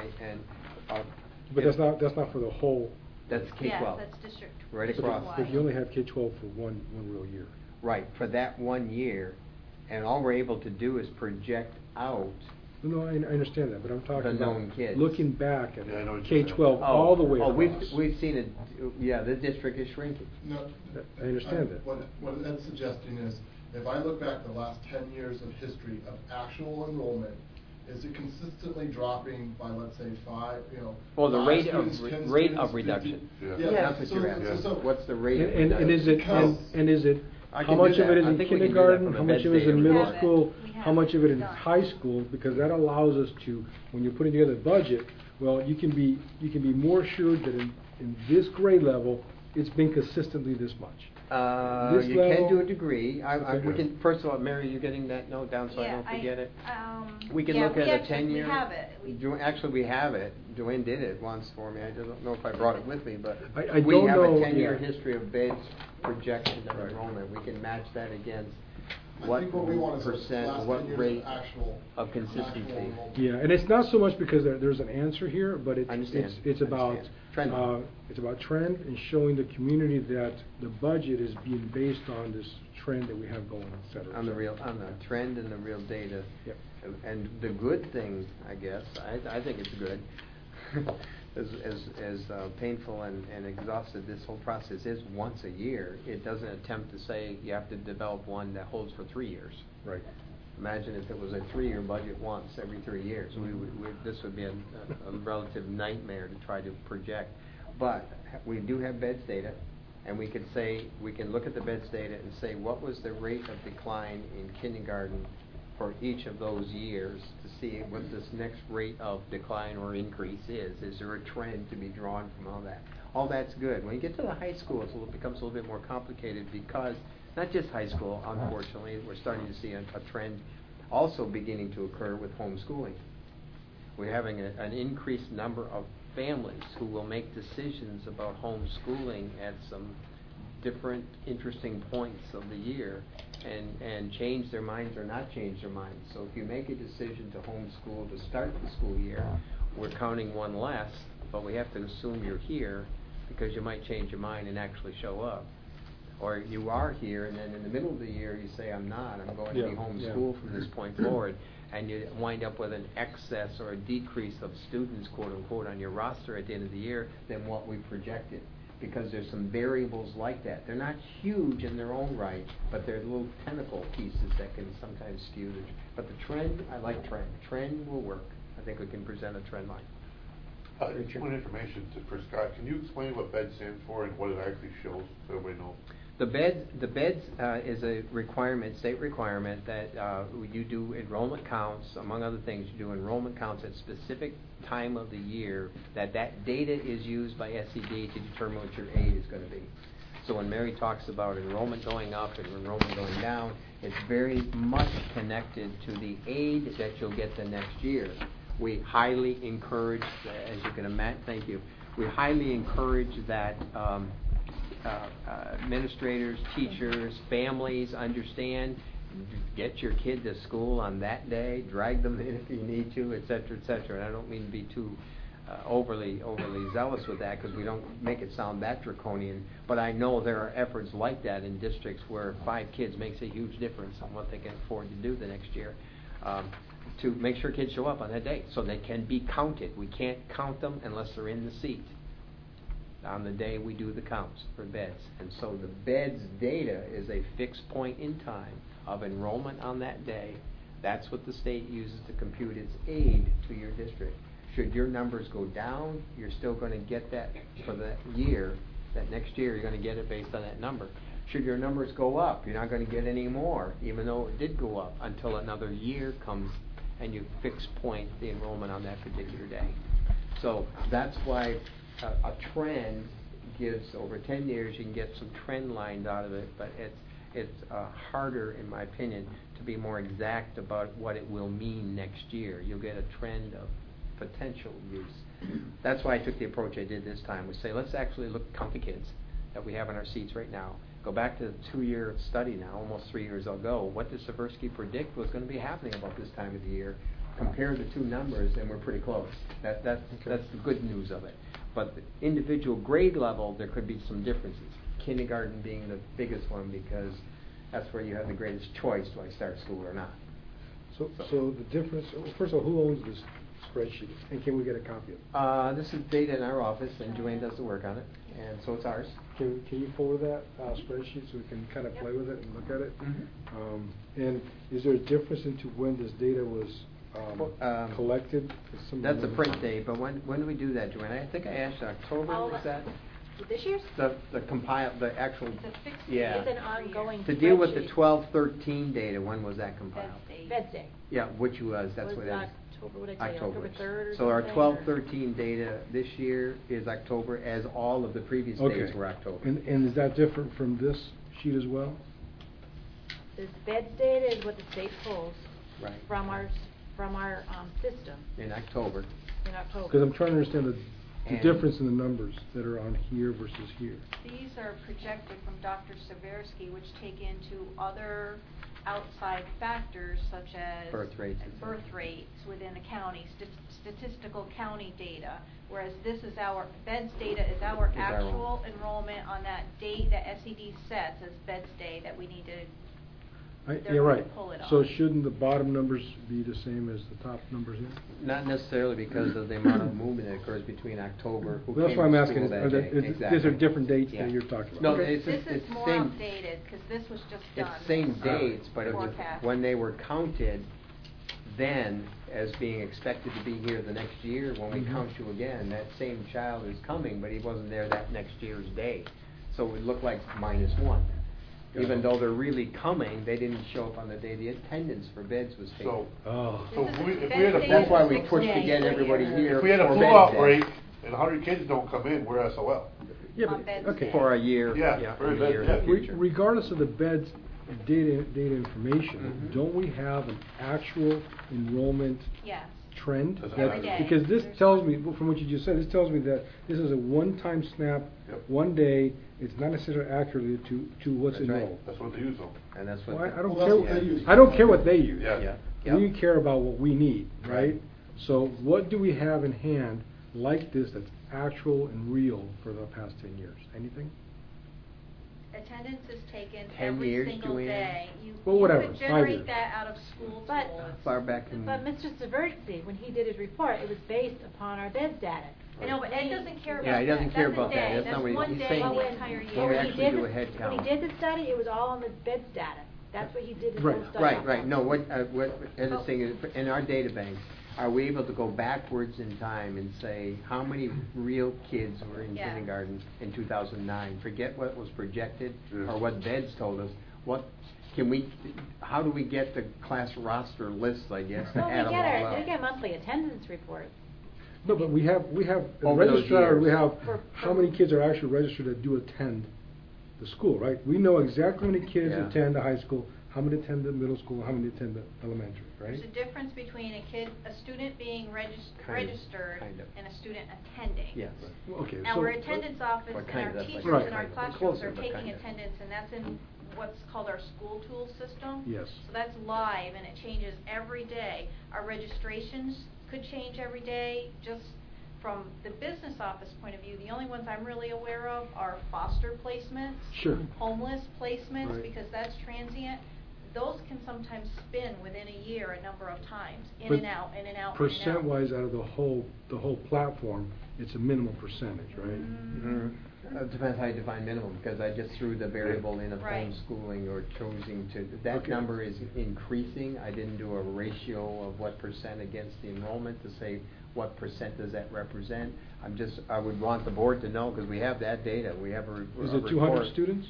but that's not for the whole. That's K-12. Yes, that's district. Right across. But you only have K-12 for one real year. Right, for that 1 year, and all we're able to do is project out. No, I understand that, but I'm talking the about known kids. Looking back at I know what K-12 all the way across. We've seen it. Yeah, the district is shrinking. No, I understand that. What Ed's suggesting is, if I look back the last 10 years of history of actual enrollment, is it consistently dropping by, let's say, 5, Well, the 5 rate students, of 10 rate students, of reduction. 50? That's what you're asking. What's the rate of And reduction? is it I how can much do of it that. is I in think we can do that kindergarten, from a how much beds of it is in data middle report. school, We have how much of it is in done. high school? Because that allows us to, when you're putting together the budget, well, you can be more assured that in this grade level, it's been consistently this much. You This can level- to a degree. Okay. We can, first of all, Mary, you're getting that note down so I don't forget it? We can yeah, look at a actually- 10-year. We have it. Actually, we have it. Joanne did it once for me. I don't know if I brought it with me, but I we don't have know, a 10-year yeah. history of beds projection of Right. enrollment. We can match that against I what think what we want is percent, last what 10 years rate actual, of consistency. actual enrollment. Yeah, and it's not so much because there's an answer here, but I understand. it's about Trend. it's about trend and showing the community that the budget is being based on this trend that we have going, et cetera. On the trend and the real data. Yep. And the good thing, I guess, I think it's good, as painful and exhaustive this whole process is once a year, it doesn't attempt to say you have to develop one that holds for 3 years. Right. Imagine if it was a 3-year budget once every 3 years. This would be a relative nightmare to try to project. But we do have beds data, and we can look at the beds data and say what was the rate of decline in kindergarten for each of those years to see what this next rate of decline or increase is. Is there a trend to be drawn from all that? All that's good. When you get to the high school, it becomes a little bit more complicated because not just high school, unfortunately, we're starting to see a trend also beginning to occur with homeschooling. We're having an increased number of families who will make decisions about homeschooling at some different interesting points of the year and change their minds or not change their minds. So if you make a decision to homeschool to start the school year, we're counting one less, but we have to assume you're here because you might change your mind and actually show up. Or you are here and then in the middle of the year you say, I'm not, I'm going to be homeschooled from this point forward, and you wind up with an excess or a decrease of students, quote unquote, on your roster at the end of the year than what we projected. Because there's some variables like that. They're not huge in their own right, but they're little tentacle pieces that can sometimes skew the. But the trend, I like trend. Trend will work. I think we can present a trend line. One information for Scott. Can you explain what BED stands for and what it actually shows so everybody knows? The BEDS is a requirement, state requirement, that you do enrollment counts. Among other things, you do enrollment counts at specific time of the year, that data is used by SED to determine what your aid is going to be. So when Mary talks about enrollment going up and enrollment going down, it's very much connected to the aid that you'll get the next year. We highly encourage, as you can imagine, thank you, we highly encourage that administrators, teachers, families understand, get your kid to school on that day, drag them in if you need to, et cetera, et cetera. And I don't mean to be too overly zealous with that because we don't make it sound that draconian, but I know there are efforts like that in districts where 5 kids makes a huge difference on what they can afford to do the next year. To make sure kids show up on that day so they can be counted. We can't count them unless they're in the seat on the day we do the counts for beds. And so the beds data is a fixed point in time of enrollment on that day. That's what the state uses to compute its aid to your district. Should your numbers go down, you're still going to get that for that year. That next year you're going to get it based on that number. Should your numbers go up, you're not going to get any more, even though it did go up, until another year comes and you fix point the enrollment on that particular day. So that's why a trend gives, over 10 years, you can get some trend lines out of it, but it's harder, in my opinion, to be more exact about what it will mean next year. You'll get a trend of potential use. That's why I took the approach I did this time. We say, let's actually count the kids that we have in our seats right now. Go back to the 2-year study now, almost 3 years ago. What did Seversky predict was going to be happening about this time of the year? Compare the two numbers, and we're pretty close. That's the good news of it. But the individual grade level, there could be some differences. Kindergarten being the biggest one because that's where you have the greatest choice, do I start school or not? So the difference, first of all, who owns this spreadsheet, and can we get a copy of it? This is data in our office, and Joanne does the work on it, and so it's ours. Can you forward that spreadsheet so we can kind of play with it and look at it? Mm-hmm. And is there a difference into when this data was collected? That's a print date, but when do we do that, Joanne? I think I asked you, October, is that? This year's? The actual, The fixed, yeah. it's an ongoing To deal with the spreadsheet. 12-13 data, when was that compiled? Beds Day. Yeah, which was, that's what it is. October, what did I tell you, October 3rd or So our something, 12-13 data this year is October, as all of the previous days Okay. were October. And is that different from this sheet as well? This beds data is what the state pulls Right. from our system In October. in October. Because I'm trying to understand the And- difference in the numbers that are on here versus here. These are projected from Dr. Seversky, which take into other outside factors such as Birth rates and stuff. birth rates within the county, statistical county data, whereas this is our, beds data is our Is our actual enrollment on that date that SED sets as beds day that we need to, Yeah, they're going right. to pull it So on. shouldn't the bottom numbers be the same as the top numbers here? Not necessarily because of the amount of movement that occurs between October, who That's came why I'm to asking, school that are day. these are Exactly. different dates Yeah. that you're talking about? No, Okay. it's This just, is it's more same. updated, because this was just done. It's same dates, but it was, Forecast. when they were counted then as being expected to be here the next year, when we Mhm. count you again, that same child is coming, but he wasn't there that next year's day. So it would look like -1. Even though they're really coming, they didn't show up on the day the attendance for beds was taken. So, Oh. so This if is we, if we bed had a data That's why flu, we six pushed to days get a everybody year. here. if we had a for flu bed outbreak day. and 100 kids don't come in, we're SOL. Yeah, On but, beds okay. day. For a year, Yeah, yeah, for a a bed, year in yeah. the future. Regardless of the beds data information, Mhm. don't we have an actual enrollment Yes. trend? Doesn't That- Every day. Because this There's tells one. me, well, from what you just said, this tells me that this is a one-time snap, Yep. one day, it's not necessarily accurately to what's That's right. enrolled. That's what they use them. And that's what. Well, I don't Well, that's what care, they use. I don't care what they use. Yeah. Yeah. We care about what we need, right? Right. So what do we have in hand like this that's actual and real for the past 10 years? Anything? Attendance is taken 10 every years, single Joanne? day. You Well, whatever, could 5 generate years. that out of school But- tools. Far back in. But Mr. Seversky, when he did his report, it was based upon our beds data. I know, but Ed doesn't care about that. Yeah, he doesn't care That's a about that. day. That's not what he- one he's day saying in the when- entire when year. we he actually did do the- a head count. When he did the study, it was all on the beds data. That's what he did his Right. whole study Right, off right, of. no, what Ed is saying is, in our data bank, are we able to go backwards in time and say, how many real kids were in Yeah. kindergarten in 2009? Forget what was projected, Yeah. or what Beds told us, can we, how do we get the class roster lists, I guess, to Well, add them all up? we get monthly attendance reports. No, but we have, the Over those registrar, we years. have how many kids are actually registered that do attend the school, right? We know exactly how many kids Yeah. attend the high school, how many attend the middle school, how many attend the elementary, right? There's a difference between a student being registered kind of. and a student attending. Yes. Well, okay, Now, so- our attendance office Or and kind our of, that's like teachers Right. in our kind of. classrooms Closer, are but taking kind of. attendance, and that's in what's called our school tool system. Yes. So that's live, and it changes every day. Our registrations could change every day. Just from the business office point of view, the only ones I'm really aware of are foster placements. Sure. Homeless placements, Right. because that's transient. Those can sometimes spin within a year a number of times, in But and out, in and out, in and out. Percent-wise, out of the whole platform, it's a minimal percentage, right? Mhm. It depends how you define minimum, because I just threw the variable in of Right. homeschooling or choosing to, that Okay. number is increasing. I didn't do a ratio of what percent against the enrollment to say what percent does that represent. I would want the board to know, because we have that data, we have a Is a it 200 report. students?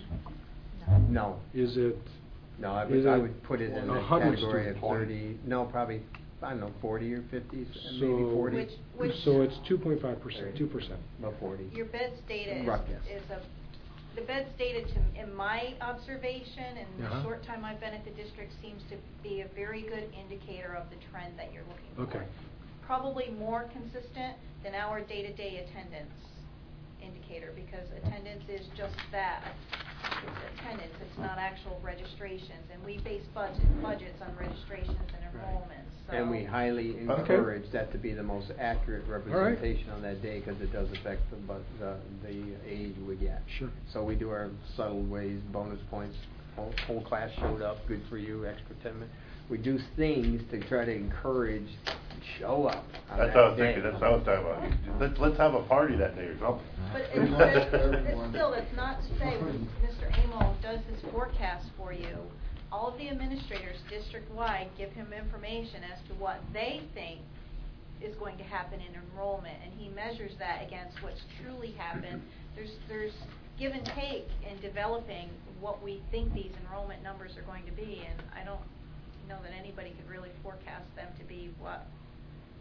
No, Is it, no, I Is would it put it in the 100 category of students? 30, no, probably, I don't know, 40 or 50, maybe So- 40. so it's 2.5%, 2%? About 40. Your beds data Rough guess. the beds data in my observation and the Uh-huh. short time I've been at the district seems to be a very good indicator of the trend that you're looking for. Okay. Probably more consistent than our day-to-day attendance indicator, because attendance is just that. It's attendance, it's not actual registrations, and we base budgets on registrations and enrollments, so. And we highly encourage that to be the most accurate representation on that day, because it does affect the age we get. Sure. So we do our subtle ways, bonus points, whole class showed up, good for you, extra 10 minutes. We do things to try to encourage, show up on That's that what I was day. thinking, that's what I was talking about. Let's have a party that day or something. But Pretty much for everyone. still, that's not to say when Mr. Amo does his forecast for you, all of the administrators district-wide give him information as to what they think is going to happen in enrollment, and he measures that against what's truly happened. There's give and take in developing what we think these enrollment numbers are going to be, and I don't know that anybody could really forecast them to be what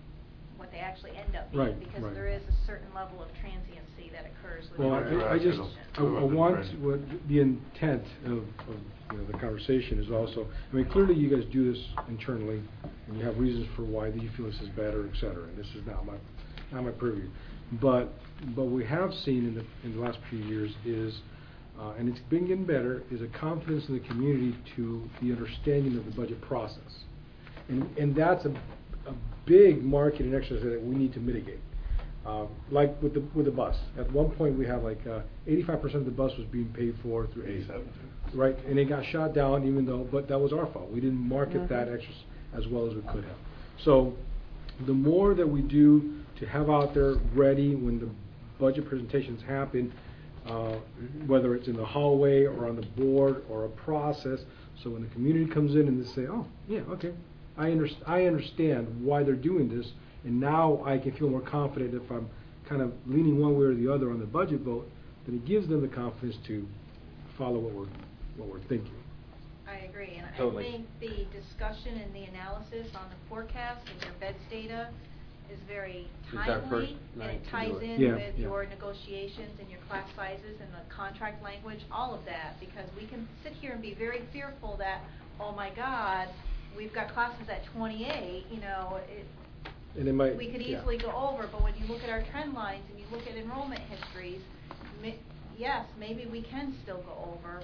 what they actually end up Right, being, because right. there is a certain level of transiency that occurs with Well, I just, I Right. want, what, the intent of, you know, the conversation is also, I mean, clearly you guys do this internally, and you have reasons for why you feel this is better, et cetera, and this is not my purview. But we have seen in the last few years is, and it's been getting better, is a confidence in the community to the understanding of the budget process. And that's a big marketing exercise that we need to mitigate. Like with the bus. At one point we had like 85% of the bus was being paid for through aid. 87. Right, and it got shot down even though, but that was our fault. We didn't market that as well as we could have. So the more that we do to have out there ready when the budget presentations happen, whether it's in the hallway or on the board or a process, so when the community comes in and they say, oh, yeah, okay, I understand why they're doing this, and now I can feel more confident if I'm kind of leaning one way or the other on the budget vote, then it gives them the confidence to follow what we're thinking. I agree, and Totally. I think the discussion and the analysis on the forecast and your beds data is very It's our first timely, and night it to ties do it. in Yeah, with yeah. your negotiations and your class sizes and the contract language, all of that, because we can sit here and be very fearful that, oh my God, we've got classes at 28, you know, And it might, we could yeah. easily go over, but when you look at our trend lines and you look at enrollment histories, yes, maybe we can still go over,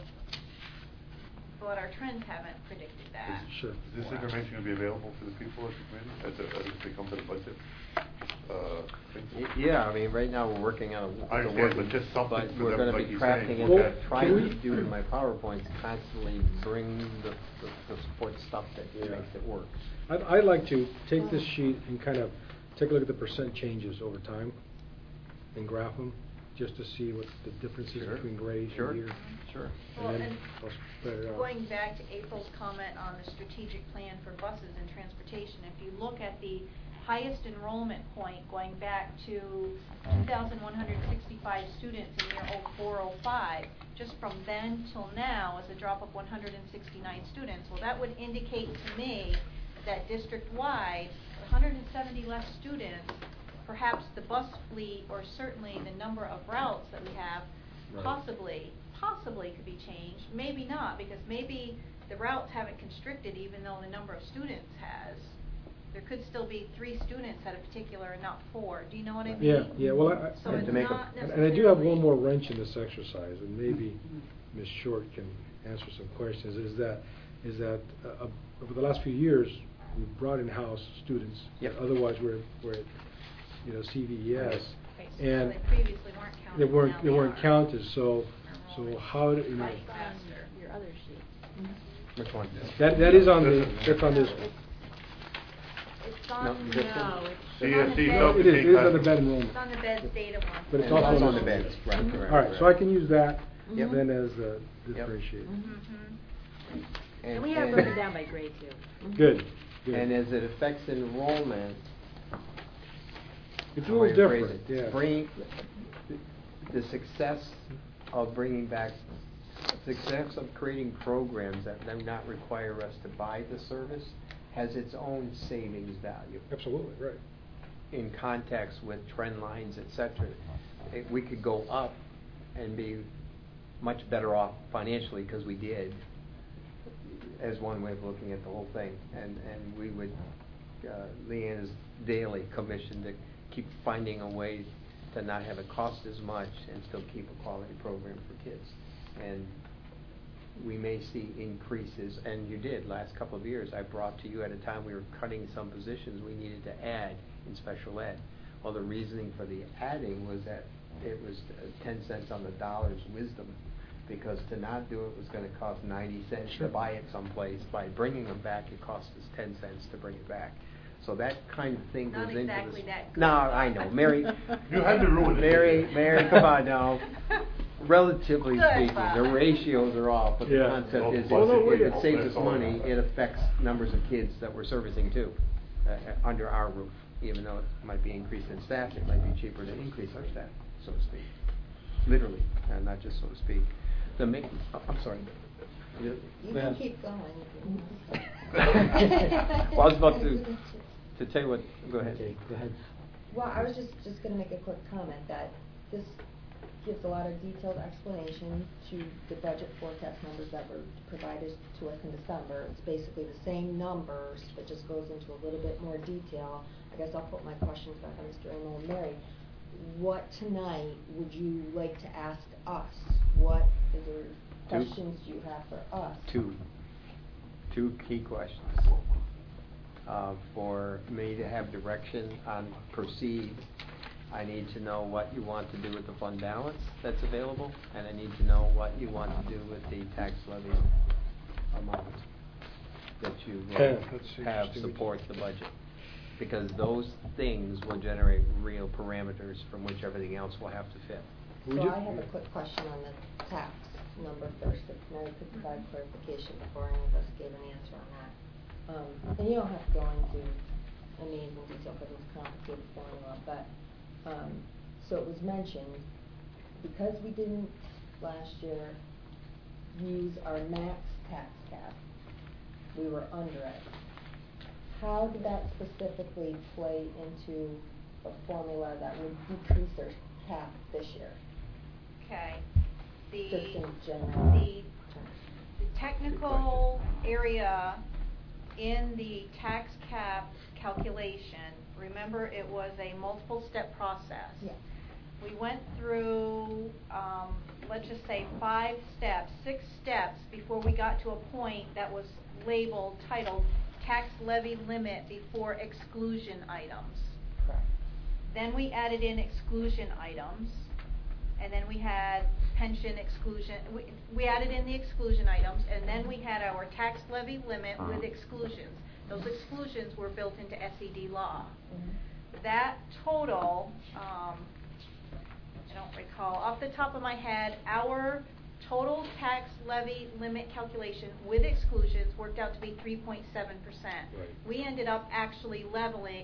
but our trends haven't predicted that. Sure. Is this information going to be available for the people at the committee as they come to the budget? Thing? Yeah, I mean, right now we're working on I understand, but just something but for we're them, gonna like be you're tracking saying, and look at. trying Can to we- do in my PowerPoints, constantly bring the support stuff that Yeah. makes it work. I'd like to take this sheet and kind of take a look at the percent changes over time and graph them, just to see what the difference is Sure. between grades Sure. and years. Sure. Well, And then and I'll spread it out. going back to April's comment on the strategic plan for buses and transportation, if you look at the highest enrollment point going back to 2,165 students in year 04-05, just from then till now is a drop of 169 students. Well, that would indicate to me that district-wide, 170 less students, perhaps the bus fleet or certainly the number of routes that we have Right. possibly could be changed, maybe not, because maybe the routes haven't constricted even though the number of students has. There could still be 3 students at a particular and not 4. Do you know what I mean? Yeah, well, So I- it's to make a- not and I do have one necessarily- more wrench in this exercise, and maybe Ms. Short can answer some questions, is that over the last few years, we've brought in-house students. Yep. Otherwise, we're at, CVES. Okay, so And they previously weren't counted. they now weren't are. counted, so how, do Right, faster. Your other sheet. Which one? that is on the, that's on this one. It's No, on, this no, one? it's See, on the see, bed. no, It is on the bed enrollment. It's on the beds data one. But it's And also on the on beds, right, Mhm. correct. All right, so I can use that Yep. then as a differentiator. Mhm. And we have it broken down by grade too. Good, good. And as it affects enrollment, It's a how little do I phrase different, it? yeah. Bring the success of bringing back, success of creating programs that do not require us to buy the service has its own savings value Absolutely, right. in context with trend lines, et cetera. We could go up and be much better off financially because we did, as one way of looking at the whole thing. And we would, Leanne is daily commissioned to keep finding a way to not have it cost as much and still keep a quality program for kids. And we may see increases, and you did last couple of years. I brought to you at a time we were cutting some positions we needed to add in special ed. Well, the reasoning for the adding was that it was 10 cents on the dollar's wisdom, because to not do it was going to cost 90 cents Sure. to buy it someplace. By bringing them back, it cost us 10 cents to bring it back. So that kind of thing Not goes into exactly this. that good. No, I know, Mary. You had to ruin it. Mary, come on now. Relatively Good, speaking, Bob. the ratios are off, but the Yeah. concept is Oh, no, if it yeah. saves us That's all money, right. it affects numbers of kids that we're servicing too, under our roof. Even though it might be increase in staff, it might be cheaper to increase our staff, so to speak. Literally, and not just so to speak. I'm sorry. You can keep going. Well, I was about to To tell you what, go ahead. Okay, go ahead. Well, I was just gonna make a quick comment that this gives a lot of detailed explanation to the budget forecast numbers that were provided to us in December. It's basically the same numbers, but just goes into a little bit more detail. I guess I'll put my questions back on Mr. Amo and Mary. What tonight would you like to ask us? What is there questions you have for us? Two key questions. For me to have direction on proceed, I need to know what you want to do with the fund balance that's available, and I need to know what you want to do with the tax levy amount that you have supports the budget. Because those things will generate real parameters from which everything else will have to fit. So I have a quick question on the tax number first, if Mary could provide clarification before any of us gave an answer on that. And you don't have to go into amazing detail because it's a complicated formula, but so it was mentioned, because we didn't last year use our max tax cap, we were under it. How did that specifically play into a formula that would decrease our cap this year? Okay. Just in general. The technical area in the tax cap calculation, remember it was a multiple step process. Yeah. We went through, let's just say 5 steps, 6 steps before we got to a point that was titled tax levy limit before exclusion items. Correct. Then we added in exclusion items, and then we had pension exclusion. We added in the exclusion items, and then we had our tax levy limit with exclusions. Those exclusions were built into SED law. Mm-hmm. That total, I don't recall off the top of my head, our total tax levy limit calculation with exclusions worked out to be 3.7%. Right. We ended up actually levying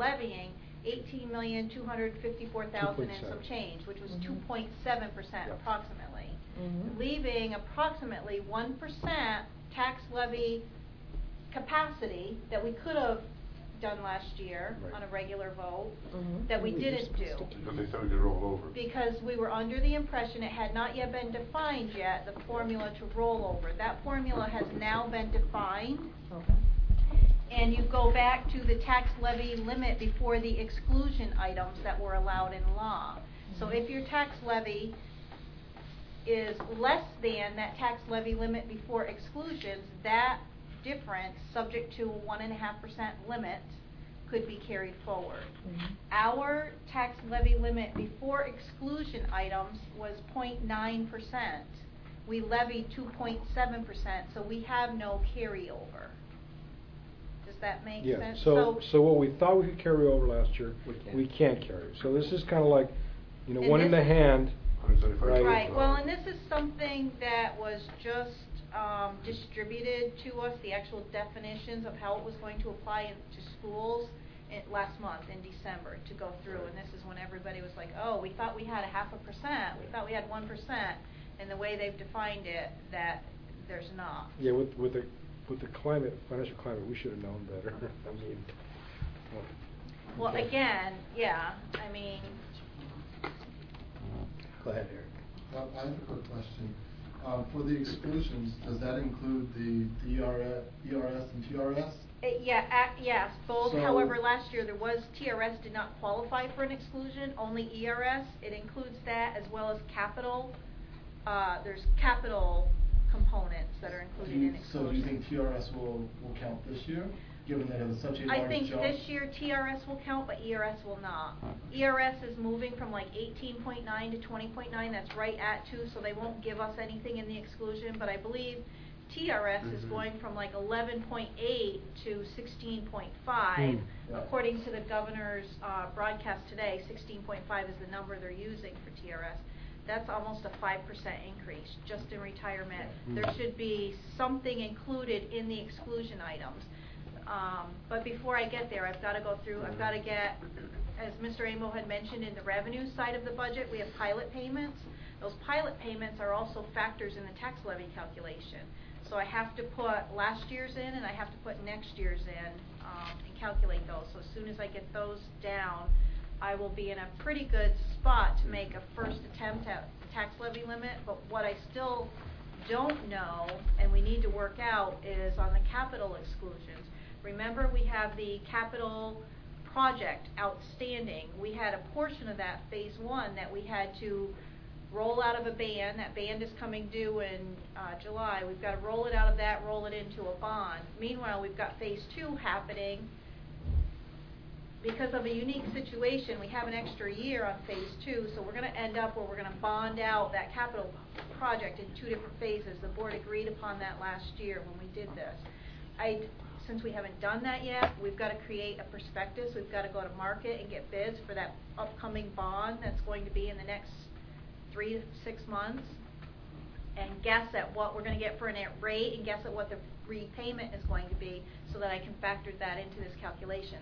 $18,254,000 and some change, which was 2.7% approximately, leaving approximately 1% tax levy capacity that we could have done last year on a regular vote that we didn't do. Because they said we could roll it over. Because we were under the impression it had not yet been defined yet, the formula to roll over. That formula has now been defined. Okay. And you go back to the tax levy limit before the exclusion items that were allowed in law. So if your tax levy is less than that tax levy limit before exclusions, that difference, subject to a 1.5% limit, could be carried forward. Our tax levy limit before exclusion items was 0.9%. We levied 2.7%, so we have no carryover. Does that make sense? So what we thought we could carry over last year, we can't carry. So this is kind of like, one in the hand. Right. Well, and this is something that was just distributed to us, the actual definitions of how it was going to apply to schools last month in December to go through. And this is when everybody was like, oh, we thought we had 0.5%, we thought we had 1%, and the way they've defined it, that there's not. Yeah, with the financial climate, we should have known better. Well, again, yeah, I mean. Go ahead, Eric. I have a quick question. For the exclusions, does that include the ERS and TRS? Yes, both. So, however, last year there was TRS did not qualify for an exclusion, only ERS. It includes that as well as capital. There's capital components that are included in exclusions. So do you think TRS will count this year, given that it was such a large jump? I think this year TRS will count, but ERS will not. ERS is moving from like 18.9 to 20.9. That's right at 2, so they won't give us anything in the exclusion. But I believe TRS is going from like 11.8 to 16.5. According to the governor's broadcast today, 16.5 is the number they're using for TRS. That's almost a 5% increase just in retirement. There should be something included in the exclusion items. But before I get there, I've got to go through, I've got to get, as Mr. Amo had mentioned, in the revenue side of the budget, we have pilot payments. Those pilot payments are also factors in the tax levy calculation. So I have to put last year's in and I have to put next year's in, and calculate those. So as soon as I get those down, I will be in a pretty good spot to make a first attempt at the tax levy limit. But what I still don't know, and we need to work out, is on the capital exclusions. Remember, we have the capital project outstanding. We had a portion of that phase 1 that we had to roll out of a band. That band is coming due in July. We've got to roll it out of that, roll it into a bond. Meanwhile, we've got phase 2 happening. Because of a unique situation, we have an extra year on phase 2, so we're going to end up where we're going to bond out that capital project in 2 different phases. The board agreed upon that last year when we did this. Since we haven't done that yet, we've got to create a prospectus. We've got to go to market and get bids for that upcoming bond that's going to be in the next 3 to 6 months, and guess at what we're going to get for a net rate, and guess at what the repayment is going to be, so that I can factor that into this calculation.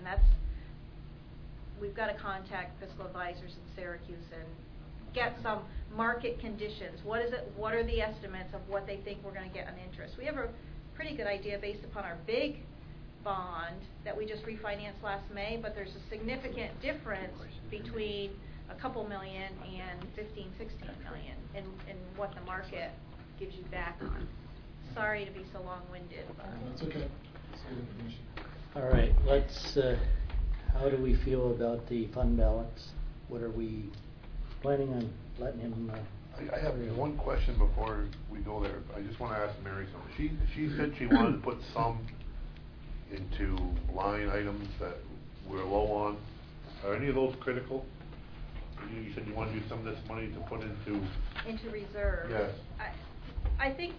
We've got to contact fiscal advisors in Syracuse and get some market conditions. What are the estimates of what they think we're going to get on interest? We have a pretty good idea based upon our big bond that we just refinanced last May, but there's a significant difference between a couple million and 15, 16 million in what the market gives you back on. Sorry to be so long-winded. That's okay. That's good information. All right, let's, how do we feel about the fund balance? What are we planning on letting him, I have one question before we go there. I just want to ask Mary something. She said she wanted to put some into line items that we're low on. Are any of those critical? You said you want to use some of this money to put into reserve. Yes. I think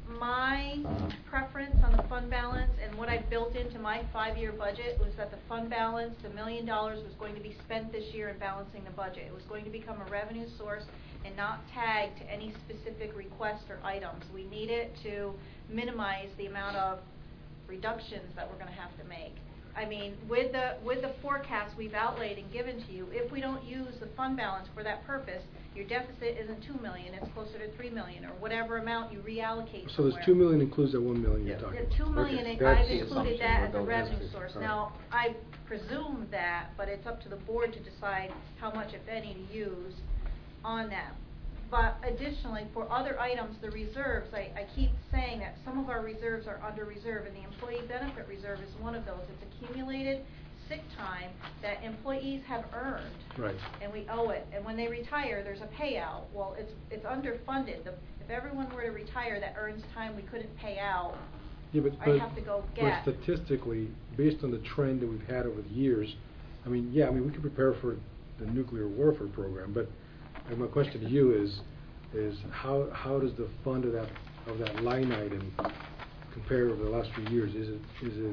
my preference on the fund balance and what I built into my 5-year budget was that the fund balance, the $1 million, was going to be spent this year in balancing the budget. It was going to become a revenue source and not tagged to any specific request or items. We need it to minimize the amount of reductions that we're going to have to make. I mean, with the forecast we've outlaid and given to you, if we don't use the fund balance for that purpose, your deficit isn't $2 million, it's closer to $3 million, or whatever amount you reallocate. So this $2 million includes that $1 million you're Yeah. talking The about? $2 million, Okay. I've the included assumption that we're as a building revenue into. source. Right. Now, I presume that, but it's up to the board to decide how much, if any, to use on that. But additionally, for other items, the reserves, I keep saying that some of our reserves are under reserve, and the employee benefit reserve is one of those. It's accumulated sick time that employees have earned. Right. And we owe it. And when they retire, there's a payout. Well, it's underfunded. If everyone were to retire that earns time we couldn't pay out, Yeah, I have to go get. But statistically, based on the trend that we've had over the years, I mean, yeah, I mean, we could prepare for the nuclear warfare program, but my question to you is how does the fund of that line item compare over the last few years? Is it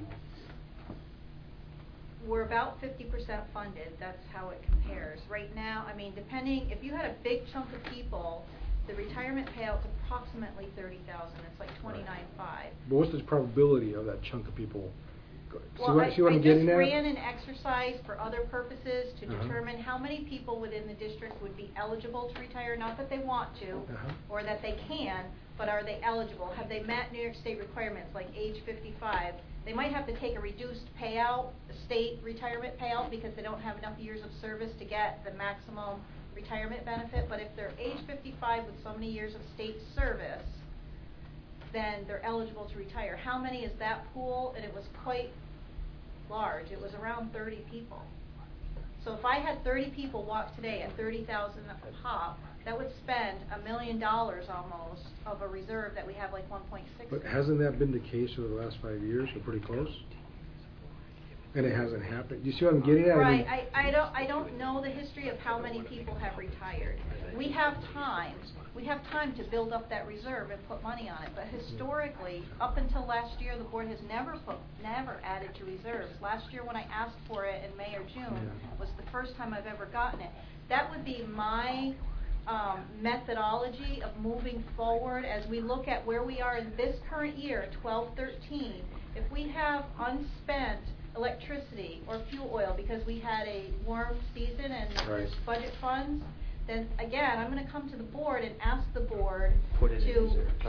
We're about 50% funded. That's how it compares. Right now, I mean, depending, if you had a big chunk of people, the retirement payout's approximately $30,000. It's like $29,500. But what's the probability of that chunk of people? Well, See what I'm getting at? I just ran an exercise for other purposes to determine how many people within the district would be eligible to retire. Not that they want to or that they can, but are they eligible? Have they met New York State requirements like age 55? They might have to take a reduced payout, a state retirement payout, because they don't have enough years of service to get the maximum retirement benefit. But if they're age 55 with so many years of state service, then they're eligible to retire. How many is that pool? And it was quite large. It was around 30 people. So if I had 30 people walk today at $30,000 a pop, that would spend $1 million almost of a reserve that we have like 1.6. But hasn't that been the case over the last 5 years, or pretty close? And it hasn't happened. You see what I'm getting at? Right. I don't know the history of how many people have retired. We have time. We have time to build up that reserve and put money on it. But historically, up until last year, the board has never added to reserves. Last year, when I asked for it in May or June, was the first time I've ever gotten it. That would be my methodology of moving forward as we look at where we are in this current year, 12-13. If we have unspent electricity or fuel oil because we had a warm season and there's budget funds, then again, I'm going to come to the board and ask the board Put it in to reserve.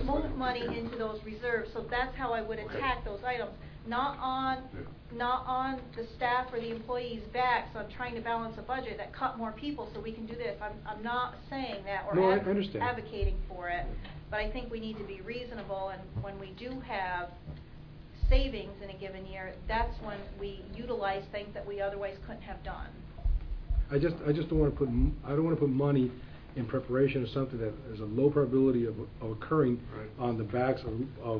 move money into those reserves, so that's how I would attack those items. Not on the staff or the employees' backs on trying to balance a budget that cut more people so we can do this. I'm not saying that or No, I understand. advocating for it, but I think we need to be reasonable, and when we do have savings in a given year, that's when we utilize things that we otherwise couldn't have done. I just don't want to put money in preparation of something that is a low probability of occurring on the backs of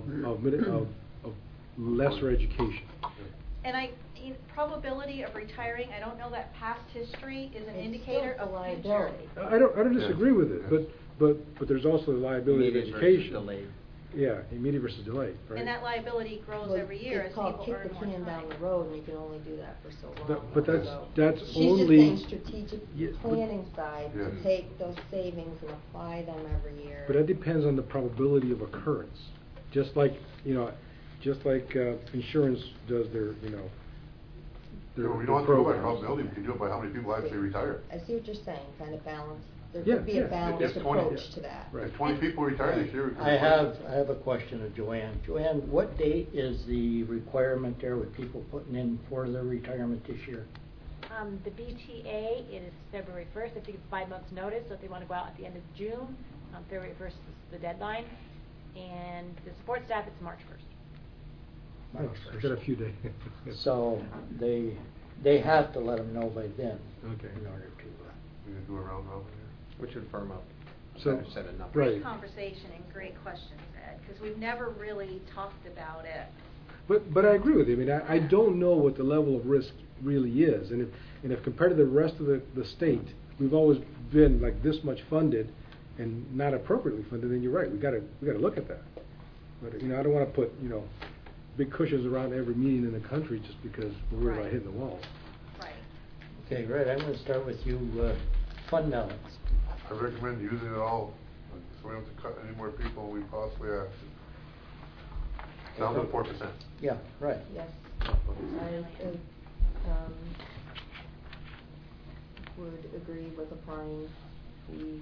lesser education. And probability of retiring, I don't know that past history is an It's indicator still a of future. liability. I don't disagree with it, but there's also the liability of Immediate versus education. delayed. Yeah, immediate versus delayed, right? And that liability grows Well, every year as it's called people kick earn the more can down time. the road, and you can only do that for so long. But that's So only. She's just saying strategic Yeah, but- planning side, Yes. to take those savings and apply them every year. But that depends on the probability of occurrence. Just like insurance does their. No, we don't have to go by probability, we can do it by how many people actually retire. I see what you're saying, kind of balance, there Yeah, could be yeah. a balanced If 20 approach to that. Right. If 20 people retire this year, we can. I have a question of Joanne. Joanne, what date is the requirement there with people putting in for their retirement this year? The BTA, it is February 1st, I think it's 5 months' notice, so if they want to go out at the end of June, February 1st is the deadline, and the support staff, it's March 1st. Oh, I got a few days. So they have to let them know by then. Okay. In order to. We can do a round robin Which would firm up So- better set of numbers. Right. Great conversation and great questions, Ed, because we've never really talked about it. But I agree with you. I mean, I don't know what the level of risk really is, and if compared to the rest of the state, we've always been like this much funded, and not appropriately funded. Then you're right. We got to look at that. But I don't want to put big cushions around every meeting in the country just because we're worried about Right. hitting the walls. Right. Okay, Red, I'm going to start with you. Fund balance. I recommend using it all, so we don't have to cut any more people than we possibly have to. Down to 4%. Yeah, right. Yes, I would agree with applying the,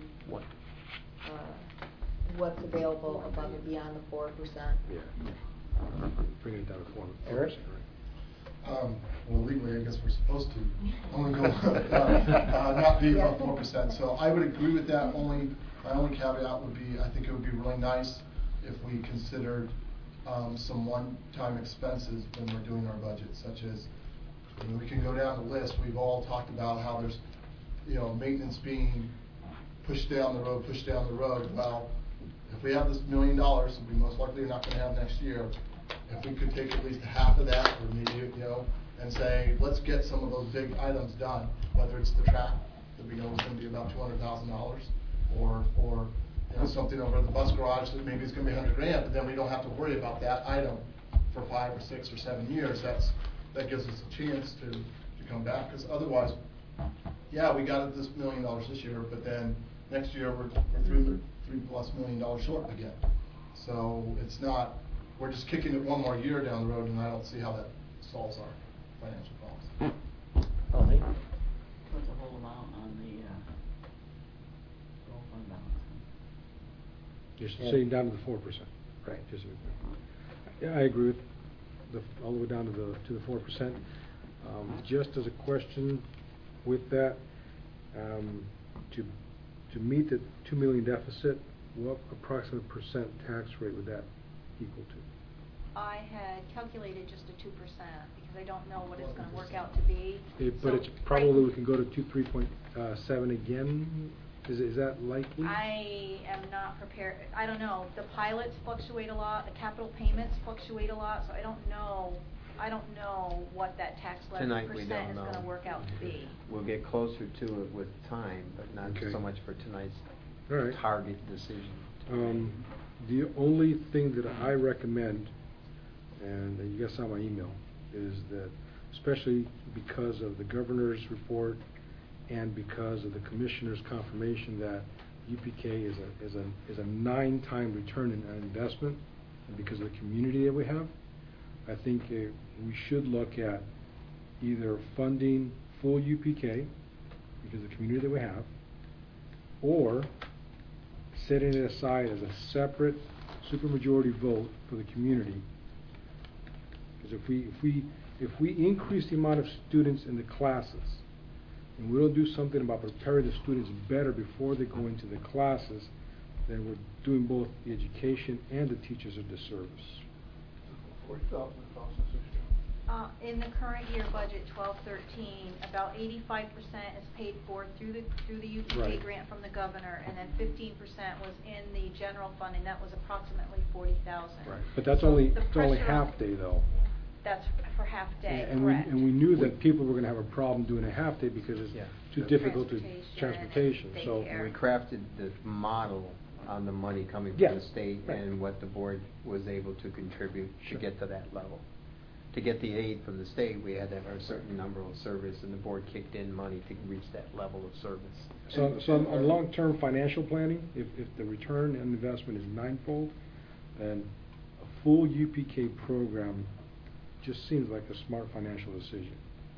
what's available above and beyond the 4%. Yeah. Bring it down to 4%. Eric? Well, legally, I guess we're supposed to. I'm gonna go, not be above 4%. So I would agree with that. My only caveat would be, I think it would be really nice if we considered some one-time expenses when we're doing our budget, such as, we can go down the list. We've all talked about how there's, maintenance being pushed down the road. Well, if we have this $1 million, and we most likely are not going to have next year, if we could take at least half of that, or maybe, and say, let's get some of those big items done, whether it's the trap that we know is going to be about $200,000, or something over at the bus garage that maybe it's going to be $100,000, but then we don't have to worry about that item for 5 or 6 or 7 years. That gives us a chance to come back, because otherwise, yeah, we got this $1 million this year, but then next year we're $3+ million short again. So it's not. We're just kicking it one more year down the road, and I don't see how that solves our financial problems. Holly? What's the whole amount on the roll fund balance? You're saying down to the 4%. Right. Yeah, I agree with all the way down to the 4%. Just as a question with that, to meet the $2 million deficit, what approximate percent tax rate would that equal to? I had calculated just a 2% because I don't know what it's going to work out to be. But it's probably we can go to 3.7 again. Is that likely? I am not prepared. I don't know. The pilots fluctuate a lot. The capital payments fluctuate a lot. So I don't know what that tax levy Tonight we percent don't is know. going to work out to be. We'll get closer to it with time, but not Okay. so much for tonight's All right. target decision. The only thing that I recommend, and you guys saw my email, is that especially because of the governor's report and because of the commissioner's confirmation that UPK is a 9-time return on investment, and because of the community that we have, I think we should look at either funding full UPK because of the community that we have, or setting it aside as a separate supermajority vote for the community. Because if we increase the amount of students in the classes, and we don't do something about preparing the students better before they go into the classes, then we're doing both the education and the teachers a disservice. 40,000 across the system. In the current year budget, 12-13, about 85% is paid for through the UPK Right. grant from the governor, and then 15% was in the general fund, and that was approximately 40,000. Right. But that's So only the it's only pressure on- half day though. That's for half day, And correct. we knew that people were going to have a problem doing a half day because it's Yeah. too difficult to Transportation transportation. and So daycare. We crafted the model on the money coming Yeah, from the state right. and what the board was able to contribute to Sure. get to that level. To get the aid from the state, we had to have a certain number of service, and the board kicked in money to reach that level of service. So on long-term financial planning, if the return on investment is ninefold, then a full UPK program just seems like a smart financial decision.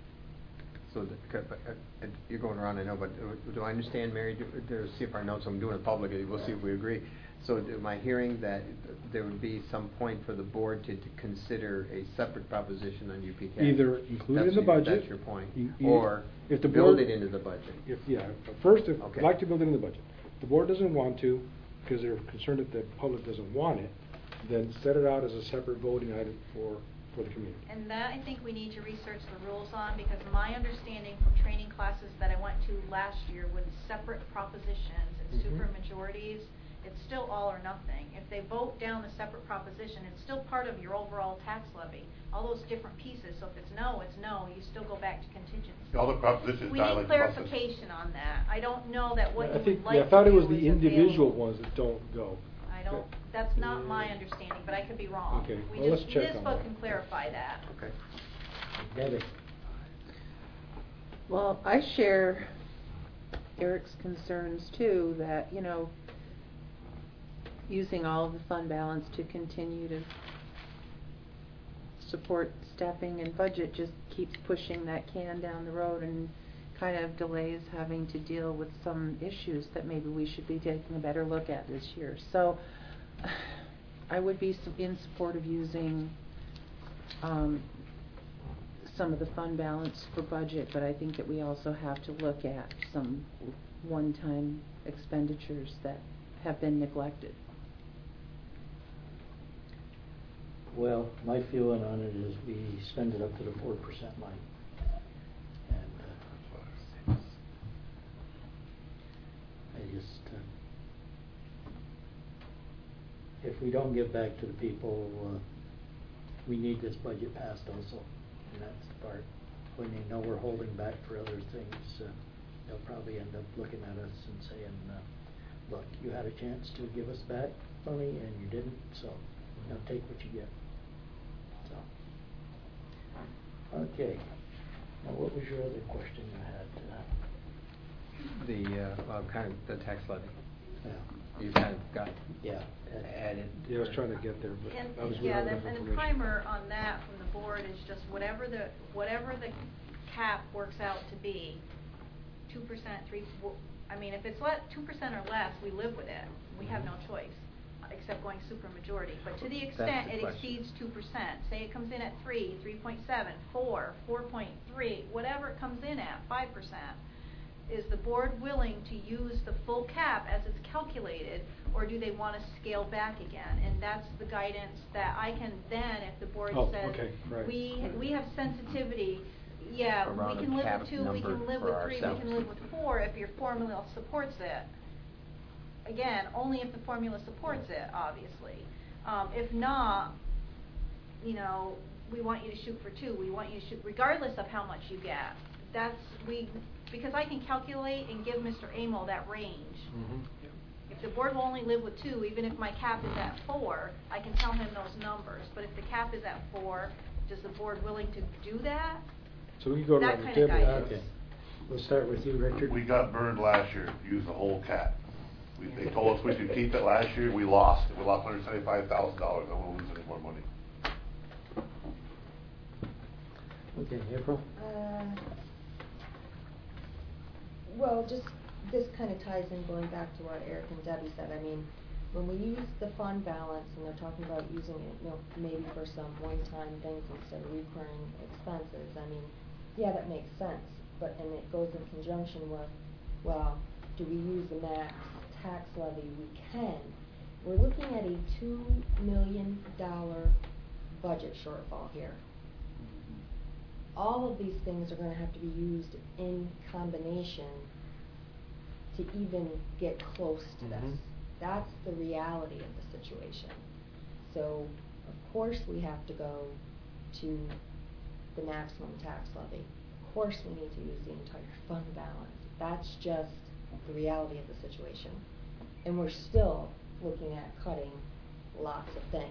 So you're going around, I know, but do I understand, Mary, to see if our notes, I'm doing it publicly, we'll see if we agree. So am I hearing that there would be some point for the board to consider a separate proposition on UPK? Either include it in the budget. That's your point. E- Or if the build board- it into the budget. First, if Okay. we'd like to build it in the budget. If the board doesn't want to, because they're concerned that the public doesn't want it, then set it out as a separate voting item for the community. And that I think we need to research the rules on, because my understanding from training classes that I went to last year with separate propositions and Mhm. super majorities, it's still all or nothing. If they vote down the separate proposition, it's still part of your overall tax levy. All those different pieces, so if it's no, you still go back to contingency. All the propositions We die need like buses. clarification on that. I don't know that what I you think, would like I thought to it was do the is individual available. ones that don't go. That's not my understanding, but I could be wrong. Okay, We well, just, let's check on NISBA that. can clarify that. Okay. Debbie? Well, I share Eric's concerns too, that, using all of the fund balance to continue to support staffing and budget just keeps pushing that can down the road and kind of delays having to deal with some issues that maybe we should be taking a better look at this year. So I would be in support of using some of the fund balance for budget, but I think that we also have to look at some one-time expenditures that have been neglected. Well, my feeling on it is we spend it up to the 4% line. And I just, if we don't give back to the people, we need this budget passed also. And that's the part, when they know we're holding back for other things, they'll probably end up looking at us and saying, look, you had a chance to give us back money and you didn't, so now take what you get. So, okay. Now, what was your other question you had? Kind of the tax levy. Yeah. You kind of got Yeah. added. Yeah, I was trying to get there, but And, I was yeah, without enough and the information. primer on that from the board is just whatever the cap works out to be, 2%, I mean, if it's 2% or less, we live with it. We have no choice, except going super majority. But to the extent the it question. exceeds 2%, say it comes in at 3, 3.7, 4, 4.3, whatever it comes in at, 5%, is the board willing to use the full cap as it's calculated, or do they want to scale back again? And that's the guidance that I can then, if the board Oh, says, okay, right. we have sensitivity, yeah, Around we a can live cap with 2, we number can live for with 3, we ourselves. can live with 4 if your formula supports it. Again, only if the formula supports it, obviously. If not, we want you to shoot for 2. We want you to shoot regardless of how much you get. Because I can calculate and give Mr. Amo that range. Mhm. If the board will only live with 2, even if my cap is at 4, I can tell him those numbers. But if the cap is at 4, is the board willing to do that? So we can go That around the kind of table. guidance. Okay. We'll start with you, Richard. We got burned last year, used the whole cap. They told us we could keep it last year, we lost it. We lost $175,000. I won't lose any more money. Okay, April? Well, just, this kind of ties in, going back to what Eric and Debbie said. I mean, when we use the fund balance and they're talking about using it, maybe for some one-time things instead of recurring expenses, I mean, yeah, that makes sense, and it goes in conjunction with, well, do we use the max tax levy? We can. We're looking at a $2 million budget shortfall here. All of these things are going to have to be used in combination to even get close to this. That's the reality of the situation. So, of course, we have to go to the maximum tax levy. Of course, we need to use the entire fund balance. That's just the reality of the situation. And we're still looking at cutting lots of things.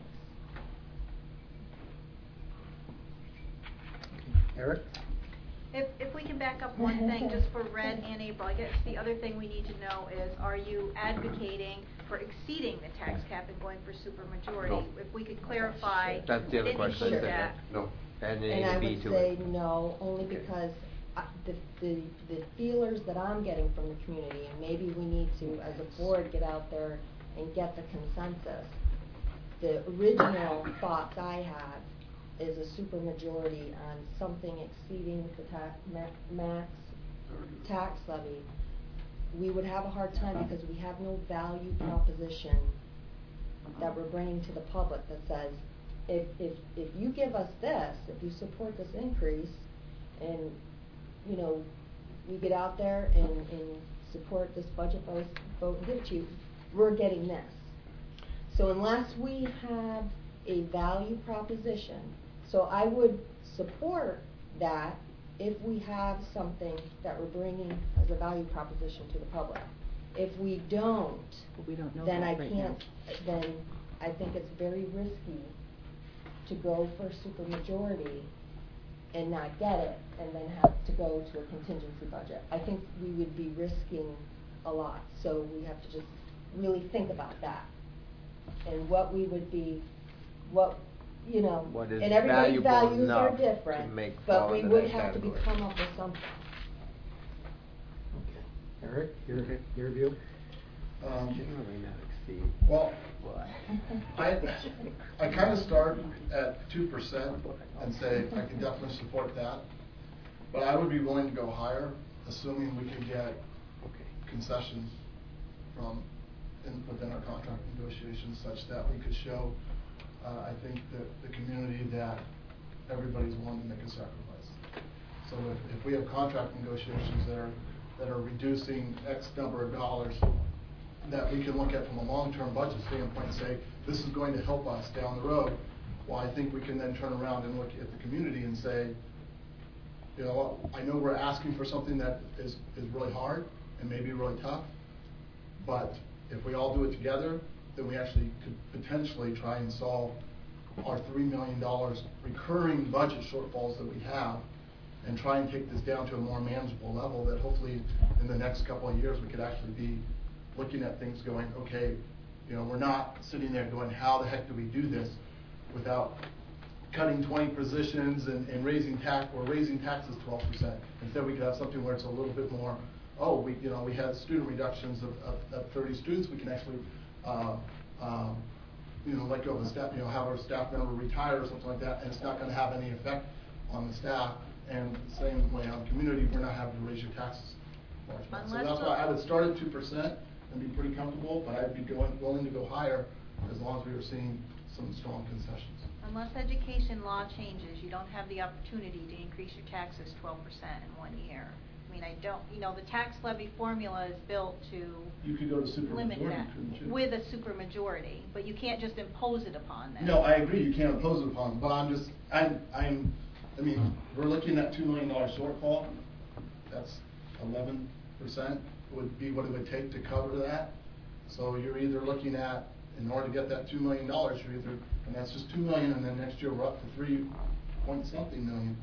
Eric? If we can back up one thing, just for Red and April, I guess the other thing we need to know is, are you advocating for exceeding the tax cap and going for supermajority? No. If we could clarify. That's the other I didn't question. include Sure. that. No. And And I A, B would to say it. no, only Okay. because the feelers that I'm getting from the community, and maybe we need to, as a board, get out there and get the consensus. The original thoughts I had is a supermajority on something exceeding the max tax levy. We would have a hard time because we have no value proposition that we're bringing to the public that says, if you give us this, if you support this increase, and we get out there and support this budget vote and give it to you, we're getting this. So unless we have a value proposition, so I would support that if we have something that we're bringing as a value proposition to the public. If we don't, We don't know then that I right can't, now. then I think it's very risky to go for supermajority and not get it, and then have to go to a contingency budget. I think we would be risking a lot, so we have to just really think about that. And what we would be, What is and everybody's valuable values are enough to different, make but fall we into would that have to category. come up with something. Okay. Eric, your view? Generally not exceed. Well, Why? I kind of start at 2% and say I can definitely support that, but I would be willing to go higher, assuming we can get concessions within our contract negotiations, such that we could show, I think, the community that everybody's willing to make a sacrifice. So if we have contract negotiations that are reducing X number of dollars, that we can look at from a long-term budget standpoint and say, this is going to help us down the road. Well, I think we can then turn around and look at the community and say, I know we're asking for something that is really hard and maybe really tough, but if we all do it together, then we actually could potentially try and solve our $3 million recurring budget shortfalls that we have, and try and take this down to a more manageable level that hopefully in the next couple of years we could actually be looking at things going, okay, we're not sitting there going, how the heck do we do this without cutting 20 positions and raising taxes 12%. Instead, we could have something where it's a little bit more, we had student reductions of 30 students, we can actually let go of the staff, have our staff member retire or something like that, and it's not going to have any effect on the staff. And the same way on the community, we're not having to raise your taxes large amounts. So that's why I would start at 2% and be pretty comfortable, but I'd be willing to go higher as long as we were seeing some strong concessions. Unless education law changes, you don't have the opportunity to increase your taxes 12% in 1 year. I mean, the tax levy formula is built to You could go to limit supermajority, that couldn't you? with a supermajority, but you can't just impose it upon them. No, I agree, you can't impose it upon them, but we're looking at $2 million shortfall. That's 11% would be what it would take to cover that. So you're either looking at, in order to get that $2 million, and that's just $2 million, and then next year we're up to 3-point-something million.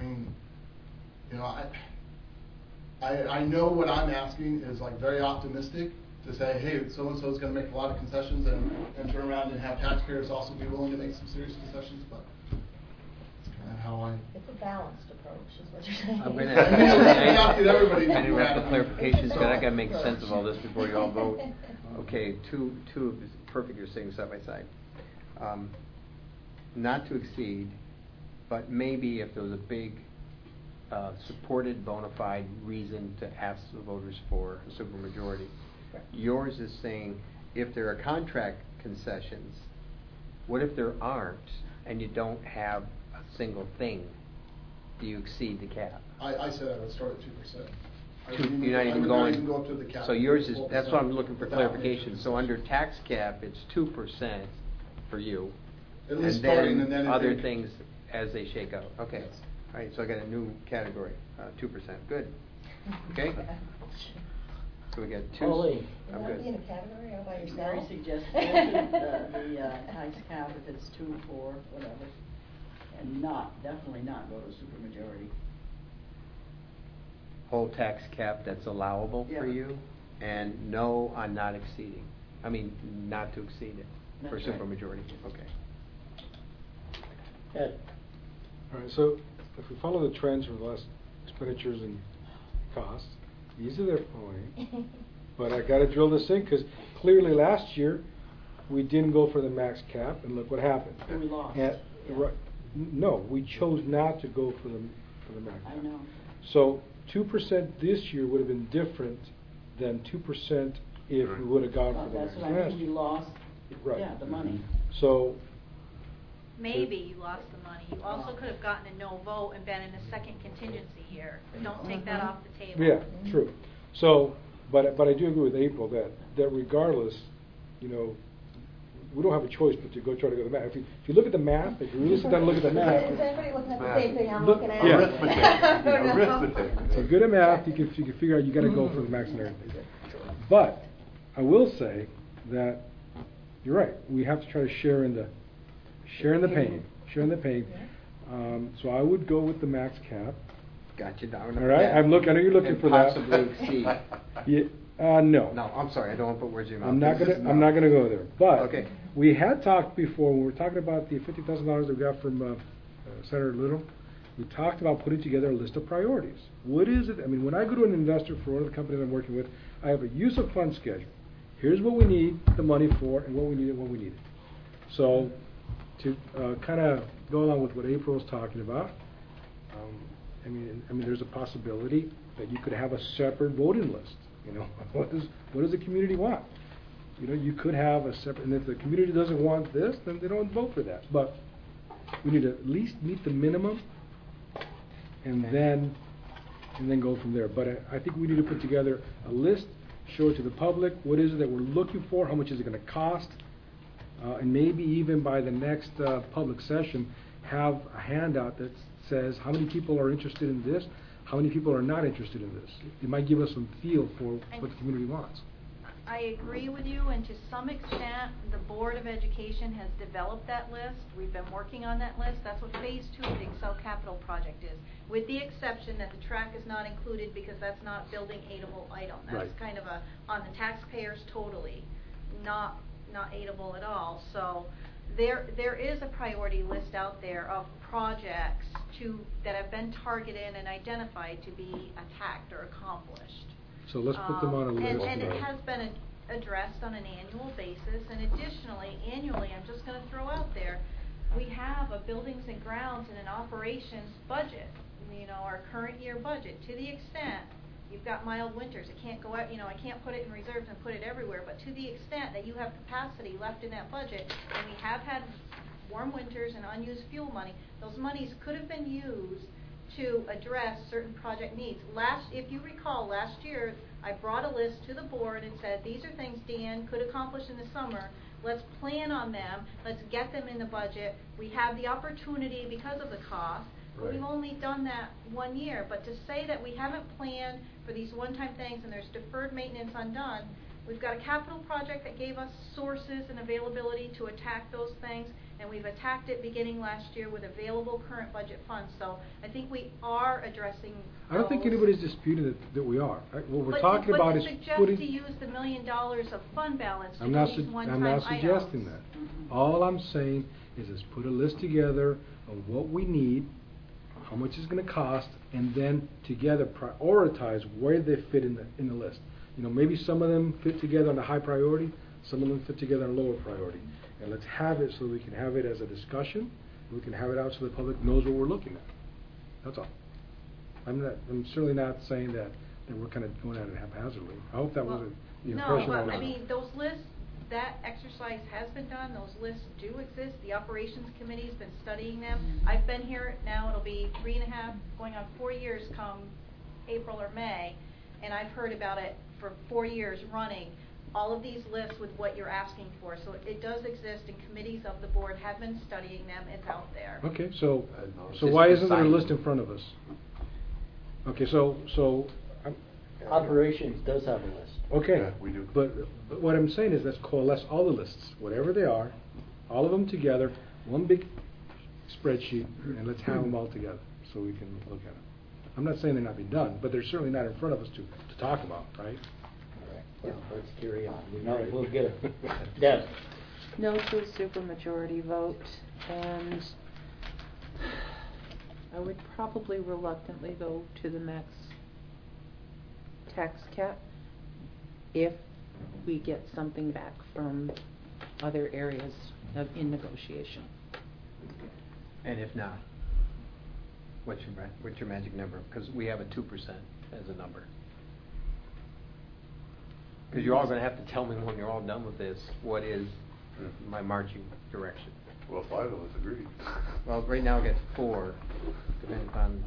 I know what I'm asking is very optimistic to say, hey, so-and-so is going to make a lot of concessions and turn around and have taxpayers also be willing to make some serious concessions, but it's kind and how I. It's a balanced approach, is what you're saying. I'm gonna, Not that everybody- I interrupt the clarifications, but I gotta make sense of all this before you all vote. Okay, two of this, perfect, you're saying side by side. Not to exceed, but maybe if there was a big, supported bona fide reason to ask the voters for a supermajority. Yours is saying, if there are contract concessions, what if there aren't, and you don't have a single thing? Do you exceed the cap? I said I would start at 2%. You're not even I would going. not even go up to the cap. So yours is, that's what I'm 4% looking for without clarification. making So under concessions. tax cap, it's 2% for you. At least starting, and then if other they- things as they shake out. Okay. Yes. All right, so I got a new category, 2%. Good. Okay? So we got two. Ollie. You I'm wanna good. be in a category all by Mary yourself? suggested the tax cap, if it's 2, 4, whatever, and definitely not go to supermajority. Whole tax cap that's allowable for Yeah. you, and no on not exceeding. I mean, not to exceed it for That's right. supermajority. Okay. Ed, All right, so if we follow the trends from the last expenditures and costs, these are their point. But I gotta drill this in, because clearly last year, we didn't go for the max cap, and look what happened. And we lost. And- Yeah. right, no, we chose not to go for the max cap. I know. So 2% this year would have been different than 2% if we would have gone for the max. That's what I mean, you lost, Right. yeah, the money. So, Maybe you lost the money. You also could have gotten a no vote and been in a second contingency year. Don't take that off the table. yeah, true. So, but I do agree with April that regardless, you know, we don't have a choice but to go try to go to the math. If you look at the math, if you really sit down and look at the math. Is everybody looking at the same thing I'm Look- looking at? yeah. Arithmetic. So good at math, you can figure out you got to go for the max and everything. But I will say that you're right. We have to try to share in the pain. So I would go with the max cap. Got you down. All right, I know you're looking And for that. possibly exceed. Yeah, no. No, I'm sorry, I don't want to put words in your mouth. I'm not This is gonna go there. But Okay. we had talked before when we were talking about the $50,000 that we got from Senator Little. We talked about putting together a list of priorities. What is it? I mean, when I go to an investor for one of the companies I'm working with, I have a use of funds schedule. Here's what we need the money for, and what we need and what we need it. So, to kind of go along with what April was talking about, I mean, there's a possibility that you could have a separate voting list. You know, what does the community want? You know, you could have a separate, and if the community doesn't want this, then they don't vote for that. But we need to at least meet the minimum, and then go from there. But I think we need to put together a list, show it to the public. What is it that we're looking for? How much is it going to cost? And maybe even by the next public session, have a handout that says how many people are interested in this, how many people are not interested in this. It might give us some feel for what the community wants. I agree with you, and to some extent, the Board of Education has developed that list. We've been working on that list. That's what Phase 2 of the Excel Capital Project is, with the exception that the track is not included because that's not building aidable item. That's Right. kind of on the taxpayers totally, not aidable at all. So there is a priority list out there of projects that have been targeted and identified to be attacked or accomplished. So let's put them on a list. And it has been addressed on an annual basis, and additionally, annually, I'm just going to throw out there, we have a buildings and grounds and an operations budget, our current year budget, to the extent you've got mild winters, it can't go out, I can't put it in reserves and put it everywhere, but to the extent that you have capacity left in that budget, and we have had warm winters and unused fuel money, those monies could have been used to address certain project needs. If you recall, last year, I brought a list to the board and said, these are things Dan could accomplish in the summer. Let's plan on them. Let's get them in the budget. We have the opportunity because of the cost, but we've only done that 1 year. But to say that we haven't planned for these one-time things and there's deferred maintenance undone, we've got a capital project that gave us sources and availability to attack those things, and we've attacked it beginning last year with available current budget funds. So I think we are addressing I don't think those. anybody's disputing that we are. What we're talking about is But to suggest putting. to use the $1 million of fund balance to I'm do not these one-time I'm not items. suggesting that. All I'm saying is let's put a list together of what we need, how much it's going to cost, and then together prioritize where they fit in the list. You know, maybe some of them fit together on a high priority, some of them fit together on a lower priority. And let's have it so we can have it as a discussion, we can have it out so the public knows what we're looking at. That's all. I'm certainly not saying that we're kind of going at it haphazardly. I hope that wasn't the impression. No, but I mean, those lists, that exercise has been done, those lists do exist, the operations committee's been studying them. I've been here now, it'll be 3.5, going on 4 years come April or May, and I've heard about it for 4 years running, all of these lists with what you're asking for. So it does exist, and committees of the board have been studying them, it's out there. Okay, so why isn't there a list in front of us? Okay, so Operations does have a list. okay, Yeah, we do. But what I'm saying is let's coalesce all the lists, whatever they are, all of them together, one big spreadsheet, and let's have them all together so we can look at them. I'm not saying they're not being done, but they're certainly not in front of us to talk about, right? All right. Well, let's carry on. We'll get it. Deb? No to a supermajority vote, and I would probably reluctantly go to the max tax cap if we get something back from other areas in negotiation. And if not, what's your magic number? Because we have a 2% as a number. Because you're all going to have to tell me when you're all done with this, what is my marching direction. Well, 5 of us agree. Well, right now I get 4, depending upon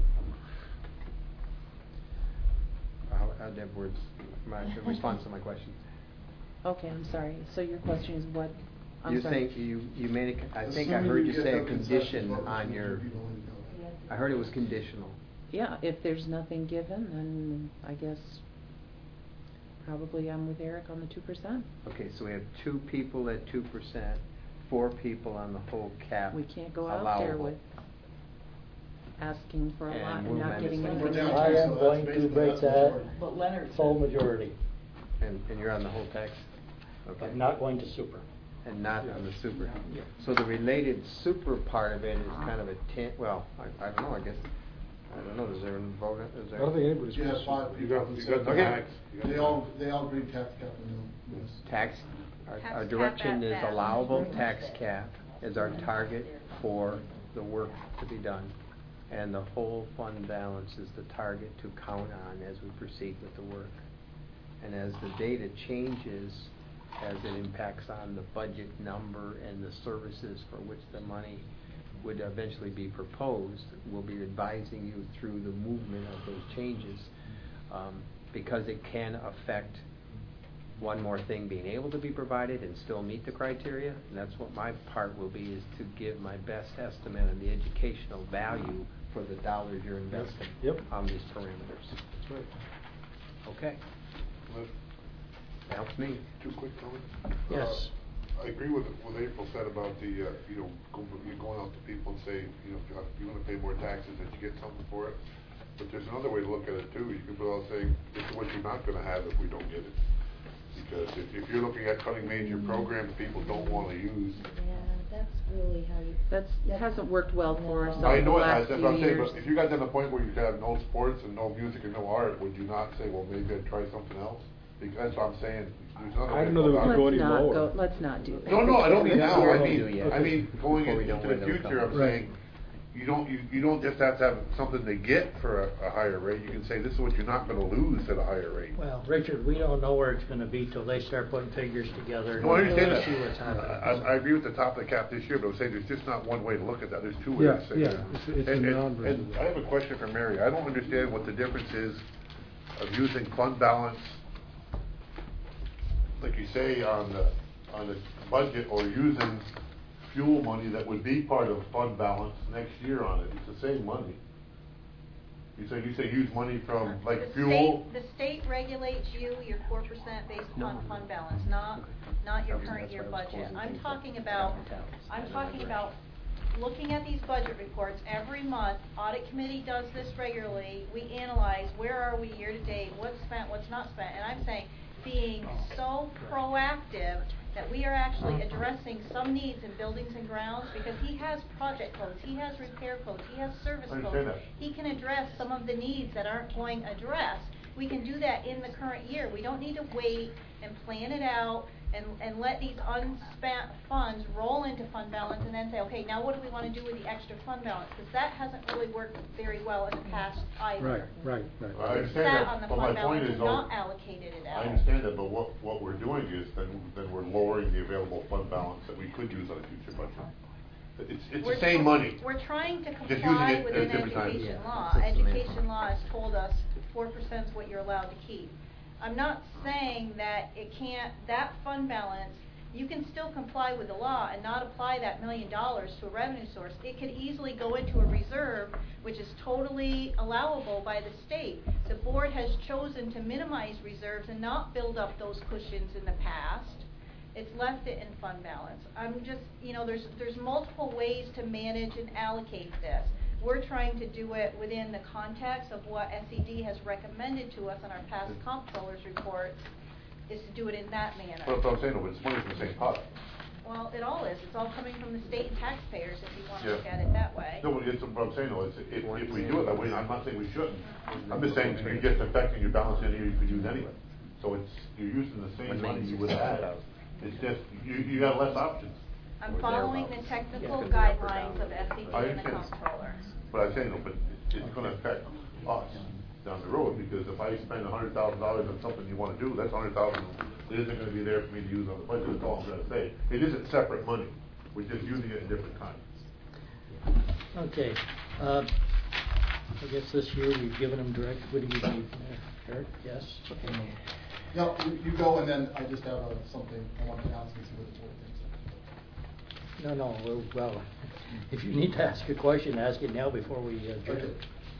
how Deb words my response to my question. Okay, I'm sorry. So your question is what? You're saying you made a, I think I heard you say a condition on your. I heard it was conditional. Yeah, if there's nothing given, then I guess probably I'm with Eric on the 2%. Okay, so we have 2 people at 2%, 4 people on the whole cap. We can't go out there with asking for a lot and we'll not getting manage anything. I am going to break that But Leonard full said- majority, And you're on the whole tax? Okay. but not going to super. And not on the super. So the related super part of it is kind of a well, I don't know, I guess. I don't know, is there a vote? Is I there? don't think anybody's. You have 5 You people. got, who you said got the Okay. max. You got They the all, max. they all agreed tax cap and yes. Tax, Tax our cap direction at is that. allowable tax cap is our target for the work to be done. And the whole fund balance is the target to count on as we proceed with the work. And as the data changes, as it impacts on the budget number and the services for which the money would eventually be proposed, we'll be advising you through the movement of those changes, because it can affect one more thing being able to be provided and still meet the criteria. And that's what my part will be, is to give my best estimate on the educational value for the dollars you're investing on these parameters. That's right. Okay. Helps me. 2 quick comments. Yes. I agree with what April said about the, you know, going out to people and say, you know, if you want to pay more taxes, that you get something for it. But there's another way to look at it too. You can put out saying, this is what you're not going to have if we don't get it. Because if you're looking at cutting major programs people don't want to use. Yeah, that's really how you. That's hasn't worked well for us I over know the it has, last that's few what I'm saying, years. but if you got to the point where you could have no sports and no music and no art, would you not say, well, maybe I'd try something else? Because that's what I'm saying. There's another I way don't to know that we go could about go it. any lower. Let's not do that. No, I don't mean now, I Do mean, yet. I mean, going Before we into know the when they'll future, come. I'm Right. saying, you don't just have to have something to get for a higher rate, you can say, this is what you're not gonna lose at a higher rate. Well, Richard, we don't know where it's gonna be till they start putting figures together. No, I understand that. See what's happening. I agree with the top of the cap this year, but I'm saying there's just not one way to look at that, there's 2 ways to say Yeah, that. it's a non-versus. And I have a question for Mary, I don't understand what the difference is of using fund balance, like you say, on the budget, or using fuel money that would be part of fund balance next year on it. It's the same money. You say use money from like The fuel. The state regulates you, your 4% based upon fund balance, not your current year budget. I'm talking about looking at these budget reports every month. Audit committee does this regularly. We analyze where are we year to date, what's spent, what's not spent, and I'm saying being so proactive that we are actually addressing some needs in buildings and grounds, because he has project codes, he has repair codes, he has service I understand codes. that. He can address some of the needs that aren't going addressed. We can do that in the current year. We don't need to wait and plan it out and let these unspent funds roll into fund balance and then say, okay, now what do we want to do with the extra fund balance? Because that hasn't really worked very well in the past either. Right. I understand Sat that, on the but my fund point balance is, and though, not allocated it out. I understand that, but what we're doing is, then we're lowering the available fund balance that we could use on a future budget. It's the same money. We're trying to Just using comply it at within different times. education Yeah, law. it's just the Education manpower. law has told us 4% is what you're allowed to keep. I'm not saying that it can't, that fund balance, you can still comply with the law and not apply that $1 million to a revenue source. It could easily go into a reserve, which is totally allowable by the state. The board has chosen to minimize reserves and not build up those cushions in the past. It's left it in fund balance. I'm just, there's multiple ways to manage and allocate this. We're trying to do it within the context of what SED has recommended to us in our past comptroller's reports, is to do it in that manner. But I'm saying, it's money from the same pot. Well, it all is. It's all coming from the state and taxpayers, if you want to Yeah. look at it that way. No, but what I'm saying, though, is if we do it that way, I'm not saying we shouldn't. I'm just saying, you're just affecting your balance in here you could use anyway. So you're using the same money you would have had. It's just, you got less options. I'm following the technical It's gonna be up or guidelines down. of SED I and the understand. comptroller. But I'm saying, though, but it's gonna affect us down the road, because if I spend $100,000 on something you wanna do, that's $100,000 that isn't gonna be there for me to use on the budget, that's all I'm gonna say. It isn't separate money, we're just using it at different times. Okay, I guess this year we've given them direct, what do you need, Eric? Yes? No, you go, and then I just have something I want to ask and see what the board thinks. No, well, if you need to ask a question, ask it now before we adjourn. Okay.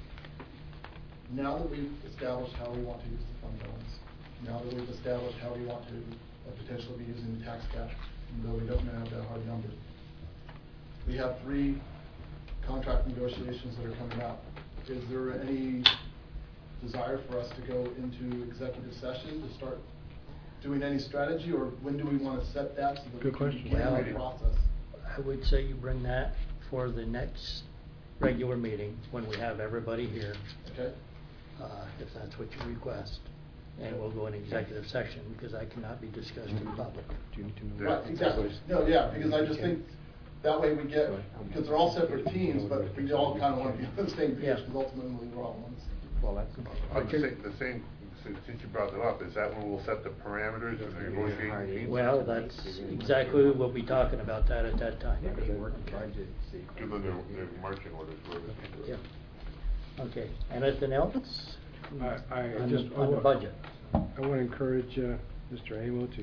Now that we've established how we want to use the fund balance, now that we've established how we want to potentially be using the tax cap, even though we don't have that hard number, we have 3 contract negotiations that are coming up. Is there any desire for us to go into executive session to start doing any strategy, or when do we want to set that so that Good we question. can begin Well, the process? I would say you bring that for the next regular meeting, when we have everybody here, Okay? if that's what you request. And we'll go in executive session, because that cannot be discussed in public. Do you need to know? Right, exactly. No, yeah, because I just think that way we get, because they're all separate teams, but we all kind of want to be on the same page, Yeah. because ultimately we're all ones. Well, that's. I'm just saying, since you brought it up, is that when we'll set the parameters and the negotiating teams? Well, that's exactly, we'll be talking about that at that time. Yeah, 'cause they work in budget, see. Give them their marching orders, whatever. Yeah. Okay, anything else? I On just the- on the budget. I want to encourage Mr. Amo to.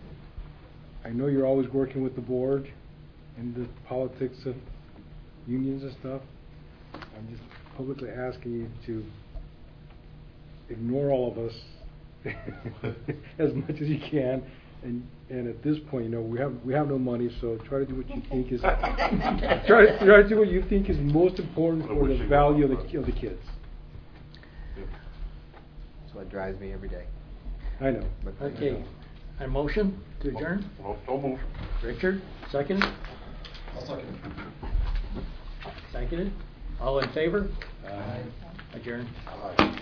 I know you're always working with the board in the politics of unions and stuff. I'm just publicly asking you to ignore all of us as much as you can, and at this point, we have no money, so try to do what you think is try to do what you think is most important for the value of the kids. That's what drives me every day. I know. But Okay, a motion to adjourn? Well, don't move. Richard, second? I'll second it. Seconded? All in favor? Aye. Adjourn. Aye.